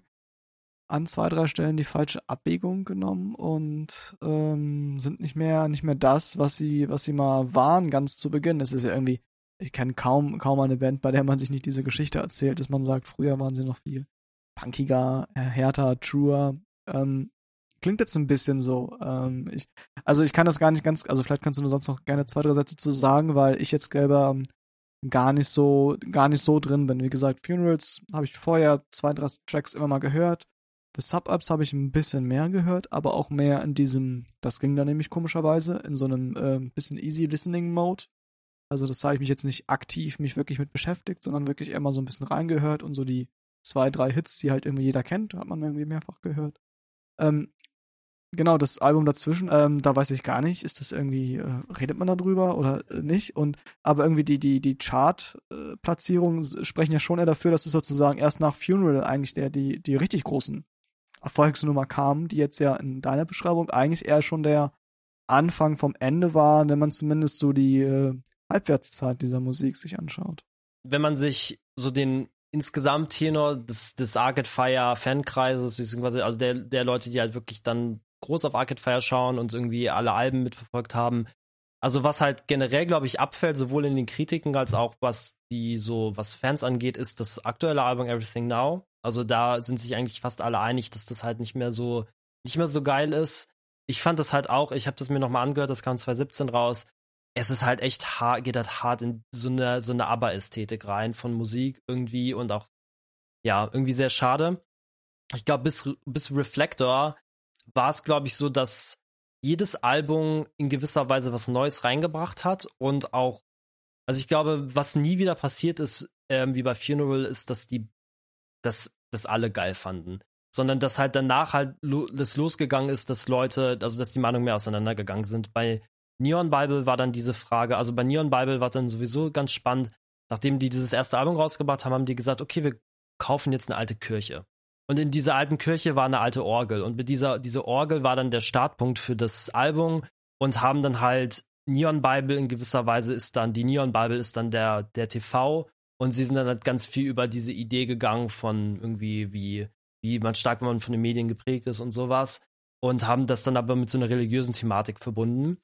an zwei, drei Stellen die falsche Abbiegung genommen und ähm, sind nicht mehr, nicht mehr das, was sie, was sie mal waren, ganz zu Beginn. Es ist ja irgendwie, ich kenne kaum, kaum eine Band, bei der man sich nicht diese Geschichte erzählt, dass man sagt, früher waren sie noch viel punkiger, härter, truer. Ähm, Klingt jetzt ein bisschen so. Ähm, ich, also ich kann das gar nicht ganz, also vielleicht kannst du nur sonst noch gerne zwei, drei Sätze zu sagen, weil ich jetzt selber ähm, gar nicht so, gar nicht so drin bin. Wie gesagt, Funerals habe ich vorher zwei, drei Tracks immer mal gehört. The Suburbs habe ich ein bisschen mehr gehört, aber auch mehr in diesem, das ging dann nämlich komischerweise, in so einem äh, bisschen easy listening Mode. Also das habe ich mich jetzt nicht aktiv mich wirklich mit beschäftigt, sondern wirklich immer so ein bisschen reingehört und so die zwei, drei Hits, die halt irgendwie jeder kennt, hat man irgendwie mehrfach gehört. Ähm, Genau, das Album dazwischen, ähm, da weiß ich gar nicht, ist das irgendwie, äh, redet man da drüber oder äh, nicht? Und aber irgendwie die, die, die Chart-Platzierungen äh, sprechen ja schon eher dafür, dass es sozusagen erst nach Funeral eigentlich der, die, die richtig großen Erfolgsnummer kamen, die jetzt ja in deiner Beschreibung eigentlich eher schon der Anfang vom Ende war, wenn man zumindest so die äh, Halbwertszeit dieser Musik sich anschaut. Wenn man sich so den insgesamt Tenor des, des Arcade Fire Fankreises, beziehungsweise also der, der Leute, die halt wirklich dann groß auf Arcade Fire schauen und irgendwie alle Alben mitverfolgt haben. Also was halt generell, glaube ich, abfällt, sowohl in den Kritiken als auch was die so, was Fans angeht, ist das aktuelle Album Everything Now. Also da sind sich eigentlich fast alle einig, dass das halt nicht mehr so, nicht mehr so geil ist. Ich fand das halt auch, ich habe das mir nochmal angehört, das kam zwanzig siebzehn raus. Es ist halt echt hart, geht halt hart in so eine, so eine ABBA-Ästhetik rein von Musik irgendwie und auch, ja, irgendwie sehr schade. Ich glaube, bis, bis Reflector war es, glaube ich, so, dass jedes Album in gewisser Weise was Neues reingebracht hat und auch, also ich glaube, was nie wieder passiert ist, ähm, wie bei Funeral, ist, dass die, dass das alle geil fanden, sondern dass halt danach halt lo- das losgegangen ist, dass Leute, also dass die Meinungen mehr auseinandergegangen sind. Bei Neon Bible war dann diese Frage, also bei Neon Bible war dann sowieso ganz spannend, nachdem die dieses erste Album rausgebracht haben, haben die gesagt, okay, wir kaufen jetzt eine alte Kirche. Und in dieser alten Kirche war eine alte Orgel. Und mit dieser diese Orgel war dann der Startpunkt für das Album und haben dann halt Neon Bible in gewisser Weise ist dann, die Neon Bible ist dann der, der T V und sie sind dann halt ganz viel über diese Idee gegangen von irgendwie, wie, wie man stark, wenn man von den Medien geprägt ist und sowas und haben das dann aber mit so einer religiösen Thematik verbunden.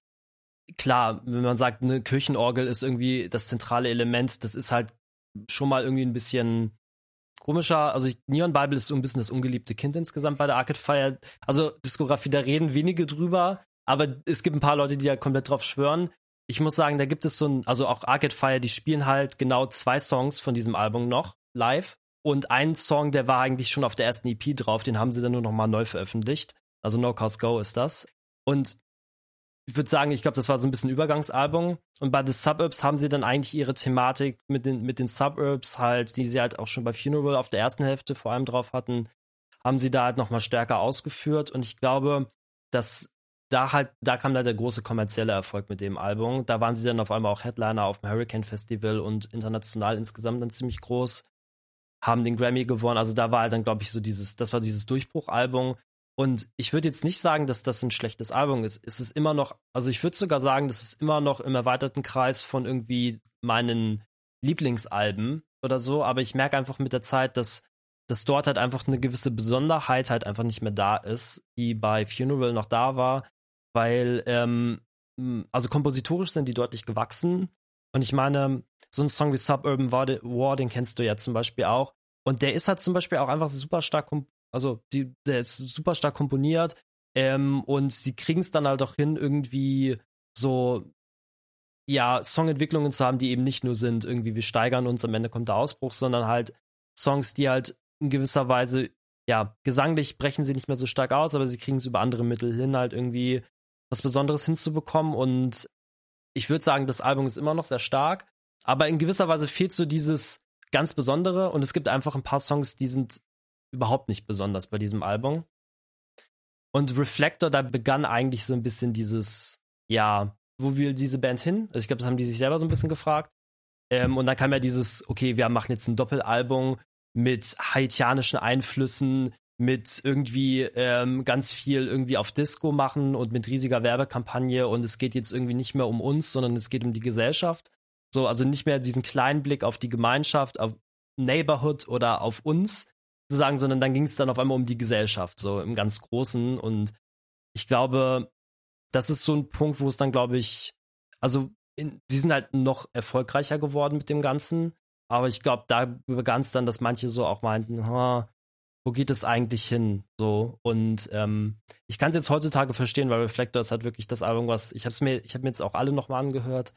Klar, wenn man sagt, eine Kirchenorgel ist irgendwie das zentrale Element, das ist halt schon mal irgendwie ein bisschen komischer, also ich, Neon Bible ist so ein bisschen das ungeliebte Kind insgesamt bei der Arcade Fire. Also Diskografie, da reden wenige drüber, aber es gibt ein paar Leute, die ja komplett drauf schwören. Ich muss sagen, da gibt es so ein, also auch Arcade Fire, die spielen halt genau zwei Songs von diesem Album noch live und ein Song, der war eigentlich schon auf der ersten E P drauf, den haben sie dann nur noch mal neu veröffentlicht. Also No Cause Go ist das. Und ich würde sagen, ich glaube, das war so ein bisschen ein Übergangsalbum. Und bei The Suburbs haben sie dann eigentlich ihre Thematik mit den, mit den Suburbs halt, die sie halt auch schon bei Funeral auf der ersten Hälfte vor allem drauf hatten, haben sie da halt nochmal stärker ausgeführt. Und ich glaube, dass da halt, da kam da der große kommerzielle Erfolg mit dem Album. Da waren sie dann auf einmal auch Headliner auf dem Hurricane Festival und international insgesamt dann ziemlich groß, haben den Grammy gewonnen. Also da war halt dann, glaube ich, so dieses, das war dieses Durchbruchalbum. Und ich würde jetzt nicht sagen, dass das ein schlechtes Album ist. Es ist immer noch, also ich würde sogar sagen, das ist immer noch im erweiterten Kreis von irgendwie meinen Lieblingsalben oder so. Aber ich merke einfach mit der Zeit, dass, dass dort halt einfach eine gewisse Besonderheit halt einfach nicht mehr da ist, die bei Funeral noch da war. Weil, ähm, also kompositorisch sind die deutlich gewachsen. Und ich meine, so ein Song wie Suburban War, den kennst du ja zum Beispiel auch. Und der ist halt zum Beispiel auch einfach super stark, also die, der ist super stark komponiert. Ähm, und sie kriegen es dann halt auch hin, irgendwie so, ja, Songentwicklungen zu haben, die eben nicht nur sind, irgendwie wir steigern uns, am Ende kommt der Ausbruch, sondern halt Songs, die halt in gewisser Weise, ja, gesanglich brechen sie nicht mehr so stark aus, aber sie kriegen es über andere Mittel hin, halt irgendwie was Besonderes hinzubekommen. Und ich würde sagen, das Album ist immer noch sehr stark, aber in gewisser Weise fehlt so dieses ganz Besondere und es gibt einfach ein paar Songs, die sind überhaupt nicht besonders bei diesem Album. Und Reflector, da begann eigentlich so ein bisschen dieses, ja, wo will diese Band hin? Also ich glaube, das haben die sich selber so ein bisschen gefragt. Ähm, und dann kam ja dieses, okay, wir machen jetzt ein Doppelalbum mit haitianischen Einflüssen, mit irgendwie ähm, ganz viel irgendwie auf Disco machen und mit riesiger Werbekampagne und es geht jetzt irgendwie nicht mehr um uns, sondern es geht um die Gesellschaft. So, also nicht mehr diesen kleinen Blick auf die Gemeinschaft, auf Neighborhood oder auf uns zu sagen, sondern dann ging es dann auf einmal um die Gesellschaft, so im ganz Großen. Und ich glaube, das ist so ein Punkt, wo es dann, glaube ich, also in, die sind halt noch erfolgreicher geworden mit dem Ganzen, aber ich glaube, da begann es dann, dass manche so auch meinten, ha, wo geht es eigentlich hin? So, und ähm, ich kann es jetzt heutzutage verstehen, weil Reflector ist halt wirklich das Album, was, ich hab's mir, ich habe mir jetzt auch alle nochmal angehört.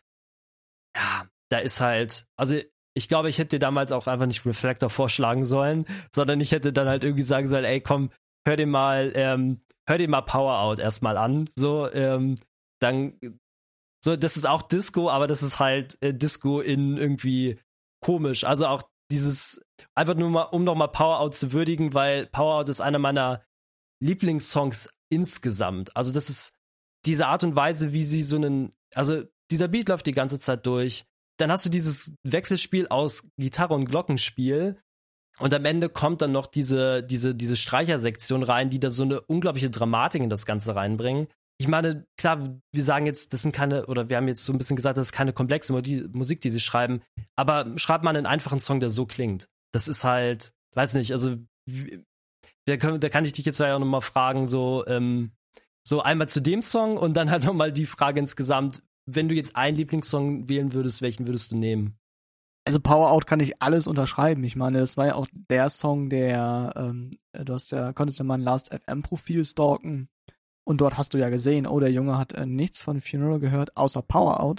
Ja, da ist halt, also ich glaube, ich hätte dir damals auch einfach nicht Reflector vorschlagen sollen, sondern ich hätte dann halt irgendwie sagen sollen, ey, komm, hör dir mal, ähm, hör dir mal Power Out erstmal an. So, ähm, dann, so, das ist auch Disco, aber das ist halt äh, Disco in irgendwie komisch. Also auch dieses, einfach nur mal, um nochmal Power Out zu würdigen, weil Power Out ist einer meiner Lieblingssongs insgesamt. Also das ist diese Art und Weise, wie sie so einen, also dieser Beat läuft die ganze Zeit durch. Dann hast du dieses Wechselspiel aus Gitarre und Glockenspiel und am Ende kommt dann noch diese, diese, diese Streichersektion rein, die da so eine unglaubliche Dramatik in das Ganze reinbringen. Ich meine, klar, wir sagen jetzt, das sind keine, oder wir haben jetzt so ein bisschen gesagt, das ist keine komplexe Musik, die sie schreiben, aber schreibt mal einen einfachen Song, der so klingt. Das ist halt, weiß nicht, also da kann, da kann ich dich jetzt ja auch nochmal fragen, so, ähm, so einmal zu dem Song und dann halt nochmal die Frage insgesamt, wenn du jetzt einen Lieblingssong wählen würdest, welchen würdest du nehmen? Also Power Out kann ich alles unterschreiben. Ich meine, das war ja auch der Song, der, ähm, du hast ja, konntest ja mal ein Last F M-Profil stalken. Und dort hast du ja gesehen, oh, der Junge hat äh, nichts von Funeral gehört, außer Power Out.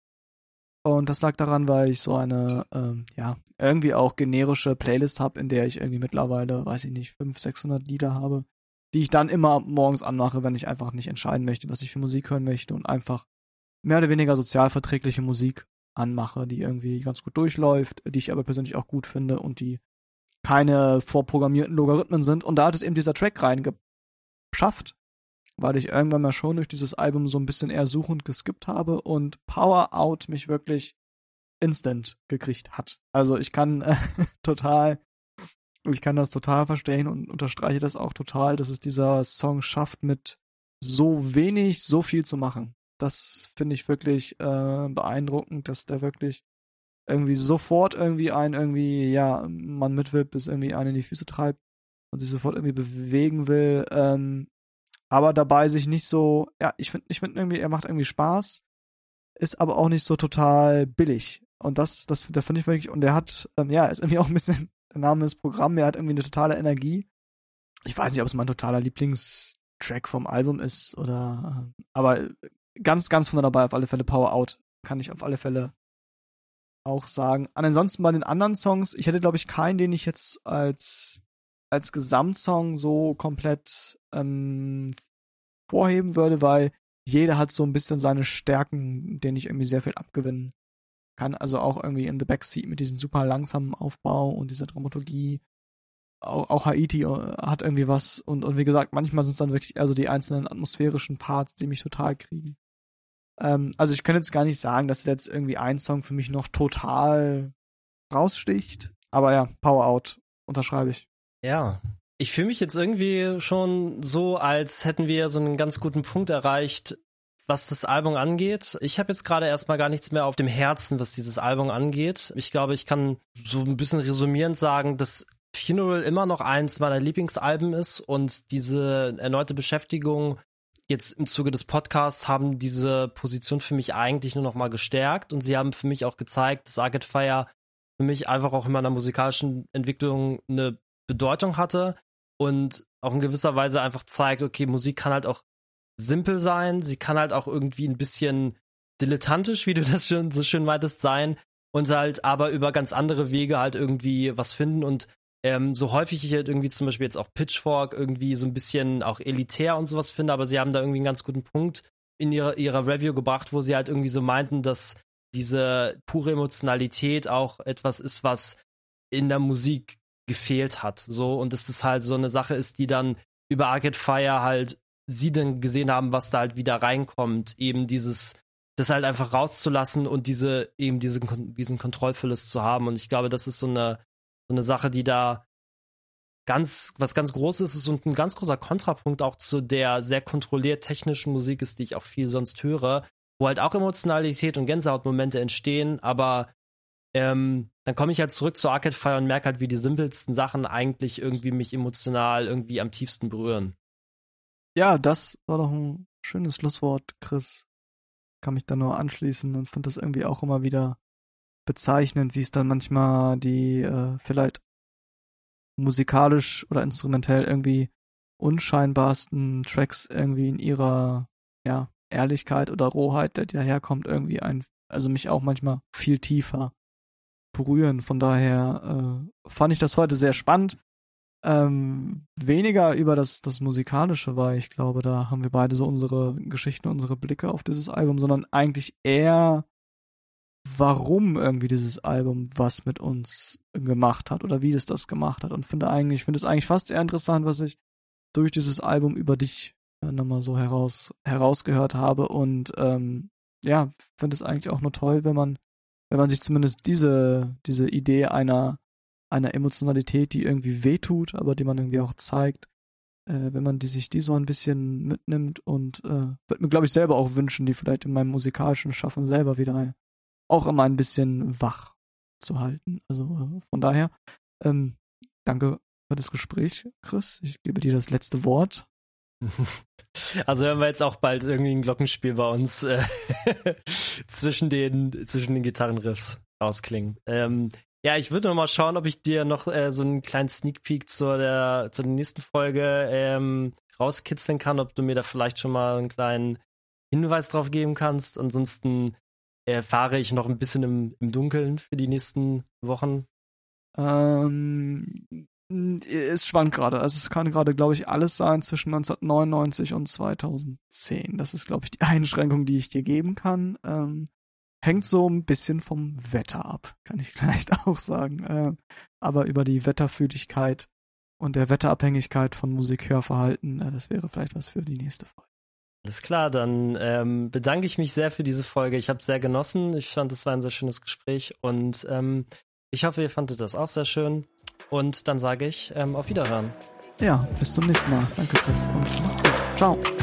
Und das lag daran, weil ich so eine, ähm, ja, irgendwie auch generische Playlist habe, in der ich irgendwie mittlerweile, weiß ich nicht, fünfhundert, sechshundert Lieder habe, die ich dann immer morgens anmache, wenn ich einfach nicht entscheiden möchte, was ich für Musik hören möchte und einfach mehr oder weniger sozialverträgliche Musik anmache, die irgendwie ganz gut durchläuft, die ich aber persönlich auch gut finde und die keine vorprogrammierten Logarithmen sind. Und da hat es eben dieser Track reingeschafft, weil ich irgendwann mal schon durch dieses Album so ein bisschen eher suchend geskippt habe und Power Out mich wirklich instant gekriegt hat. Also ich kann äh, total, ich kann das total verstehen und unterstreiche das auch total, dass es dieser Song schafft, mit so wenig so viel zu machen. Das finde ich wirklich äh, beeindruckend, dass der wirklich irgendwie sofort irgendwie einen irgendwie, ja, man mitwirbt, bis irgendwie einen in die Füße treibt und sich sofort irgendwie bewegen will, ähm, aber dabei sich nicht so, ja, ich finde, ich finde irgendwie, er macht irgendwie Spaß, ist aber auch nicht so total billig. Und das, das, da finde ich wirklich, und er hat, ähm, ja, ist irgendwie auch ein bisschen, der Name ist Programm, er hat irgendwie eine totale Energie. Ich weiß nicht, ob es mein totaler Lieblingstrack vom Album ist oder, aber ganz, ganz von dabei auf alle Fälle Power Out, kann ich auf alle Fälle auch sagen. Ansonsten bei den anderen Songs, ich hätte, glaube ich, keinen, den ich jetzt als als Gesamtsong so komplett ähm, vorheben würde, weil jeder hat so ein bisschen seine Stärken, denen ich irgendwie sehr viel abgewinnen kann. Also auch irgendwie in The Backseat mit diesem super langsamen Aufbau und dieser Dramaturgie. auch, auch Haiti hat irgendwie was und, und wie gesagt, manchmal sind es dann wirklich eher so die einzelnen atmosphärischen Parts, die mich total kriegen. Ähm, also ich könnte jetzt gar nicht sagen, dass jetzt irgendwie ein Song für mich noch total raussticht, aber ja, Power Out unterschreibe ich. Ja, ich fühle mich jetzt irgendwie schon so, als hätten wir so einen ganz guten Punkt erreicht, was das Album angeht. Ich habe jetzt gerade erstmal gar nichts mehr auf dem Herzen, was dieses Album angeht. Ich glaube, ich kann so ein bisschen resümierend sagen, dass Funeral immer noch eins meiner Lieblingsalben ist und diese erneute Beschäftigung jetzt im Zuge des Podcasts haben diese Position für mich eigentlich nur noch mal gestärkt und sie haben für mich auch gezeigt, dass Arcade Fire für mich einfach auch in meiner musikalischen Entwicklung eine Bedeutung hatte und auch in gewisser Weise einfach zeigt, okay, Musik kann halt auch simpel sein, sie kann halt auch irgendwie ein bisschen dilettantisch, wie du das schon so schön meintest, sein und halt aber über ganz andere Wege halt irgendwie was finden und ähm, so häufig ich halt irgendwie zum Beispiel jetzt auch Pitchfork irgendwie so ein bisschen auch elitär und sowas finde, aber sie haben da irgendwie einen ganz guten Punkt in ihrer, ihrer Review gebracht, wo sie halt irgendwie so meinten, dass diese pure Emotionalität auch etwas ist, was in der Musik gefehlt hat, so, und dass es halt so eine Sache ist, die dann über Arcade Fire halt sie dann gesehen haben, was da halt wieder reinkommt, eben dieses, das halt einfach rauszulassen und diese, eben diesen, diesen Kontrollverlust zu haben. Und ich glaube, das ist so eine, so eine Sache, die da ganz, was ganz Großes ist und ein ganz großer Kontrapunkt auch zu der sehr kontrolliert technischen Musik ist, die ich auch viel sonst höre, wo halt auch Emotionalität und Gänsehautmomente entstehen, aber ähm, dann komme ich halt zurück zu Arcade Fire und merke halt, wie die simpelsten Sachen eigentlich irgendwie mich emotional irgendwie am tiefsten berühren. Ja, das war doch ein schönes Schlusswort, Chris. Kann mich da nur anschließen und finde das irgendwie auch immer wieder bezeichnend, wie es dann manchmal die äh, vielleicht musikalisch oder instrumentell irgendwie unscheinbarsten Tracks irgendwie in ihrer ja Ehrlichkeit oder Rohheit, der daherkommt, irgendwie ein, also mich auch manchmal viel tiefer berühren. Von daher äh, fand ich das heute sehr spannend. Ähm, weniger über das, das Musikalische, weil ich glaube, da haben wir beide so unsere Geschichten, unsere Blicke auf dieses Album, sondern eigentlich eher, warum irgendwie dieses Album was mit uns gemacht hat oder wie es das gemacht hat. Und finde eigentlich, finde es eigentlich fast eher interessant, was ich durch dieses Album über dich äh, nochmal so heraus, herausgehört habe. Und ähm, ja, finde es eigentlich auch nur toll, wenn man, wenn man sich zumindest diese, diese Idee einer einer Emotionalität, die irgendwie wehtut, aber die man irgendwie auch zeigt, äh, wenn man die sich die so ein bisschen mitnimmt und äh, würde mir, glaube ich, selber auch wünschen, die vielleicht in meinem musikalischen Schaffen selber wieder auch immer ein bisschen wach zu halten. Also äh, von daher, ähm, danke für das Gespräch, Chris. Ich gebe dir das letzte Wort. Also hören wir jetzt auch bald irgendwie ein Glockenspiel bei uns äh, zwischen den zwischen den Gitarrenriffs ausklingen. Ähm, Ja, ich würde noch mal schauen, ob ich dir noch äh, so einen kleinen Sneak Peek zur, der, zur nächsten Folge ähm, rauskitzeln kann, ob du mir da vielleicht schon mal einen kleinen Hinweis drauf geben kannst. Ansonsten erfahre ich noch ein bisschen im, im Dunkeln für die nächsten Wochen. Ähm, es schwankt gerade. Also es kann gerade, glaube ich, alles sein zwischen neunzehnhundertneunundneunzig und zweitausendzehn. Das ist, glaube ich, die Einschränkung, die ich dir geben kann. Ähm, Hängt so ein bisschen vom Wetter ab, kann ich vielleicht auch sagen. Äh, aber über die Wetterfühligkeit und der Wetterabhängigkeit von Musikhörverhalten, äh, das wäre vielleicht was für die nächste Folge. Alles klar, dann ähm, bedanke ich mich sehr für diese Folge. Ich habe es sehr genossen. Ich fand, es war ein sehr schönes Gespräch und ähm, ich hoffe, ihr fandet das auch sehr schön. Und dann sage ich ähm, auf Wiederhören. Ja, bis zum nächsten Mal. Danke, Chris, und macht's gut. Ciao.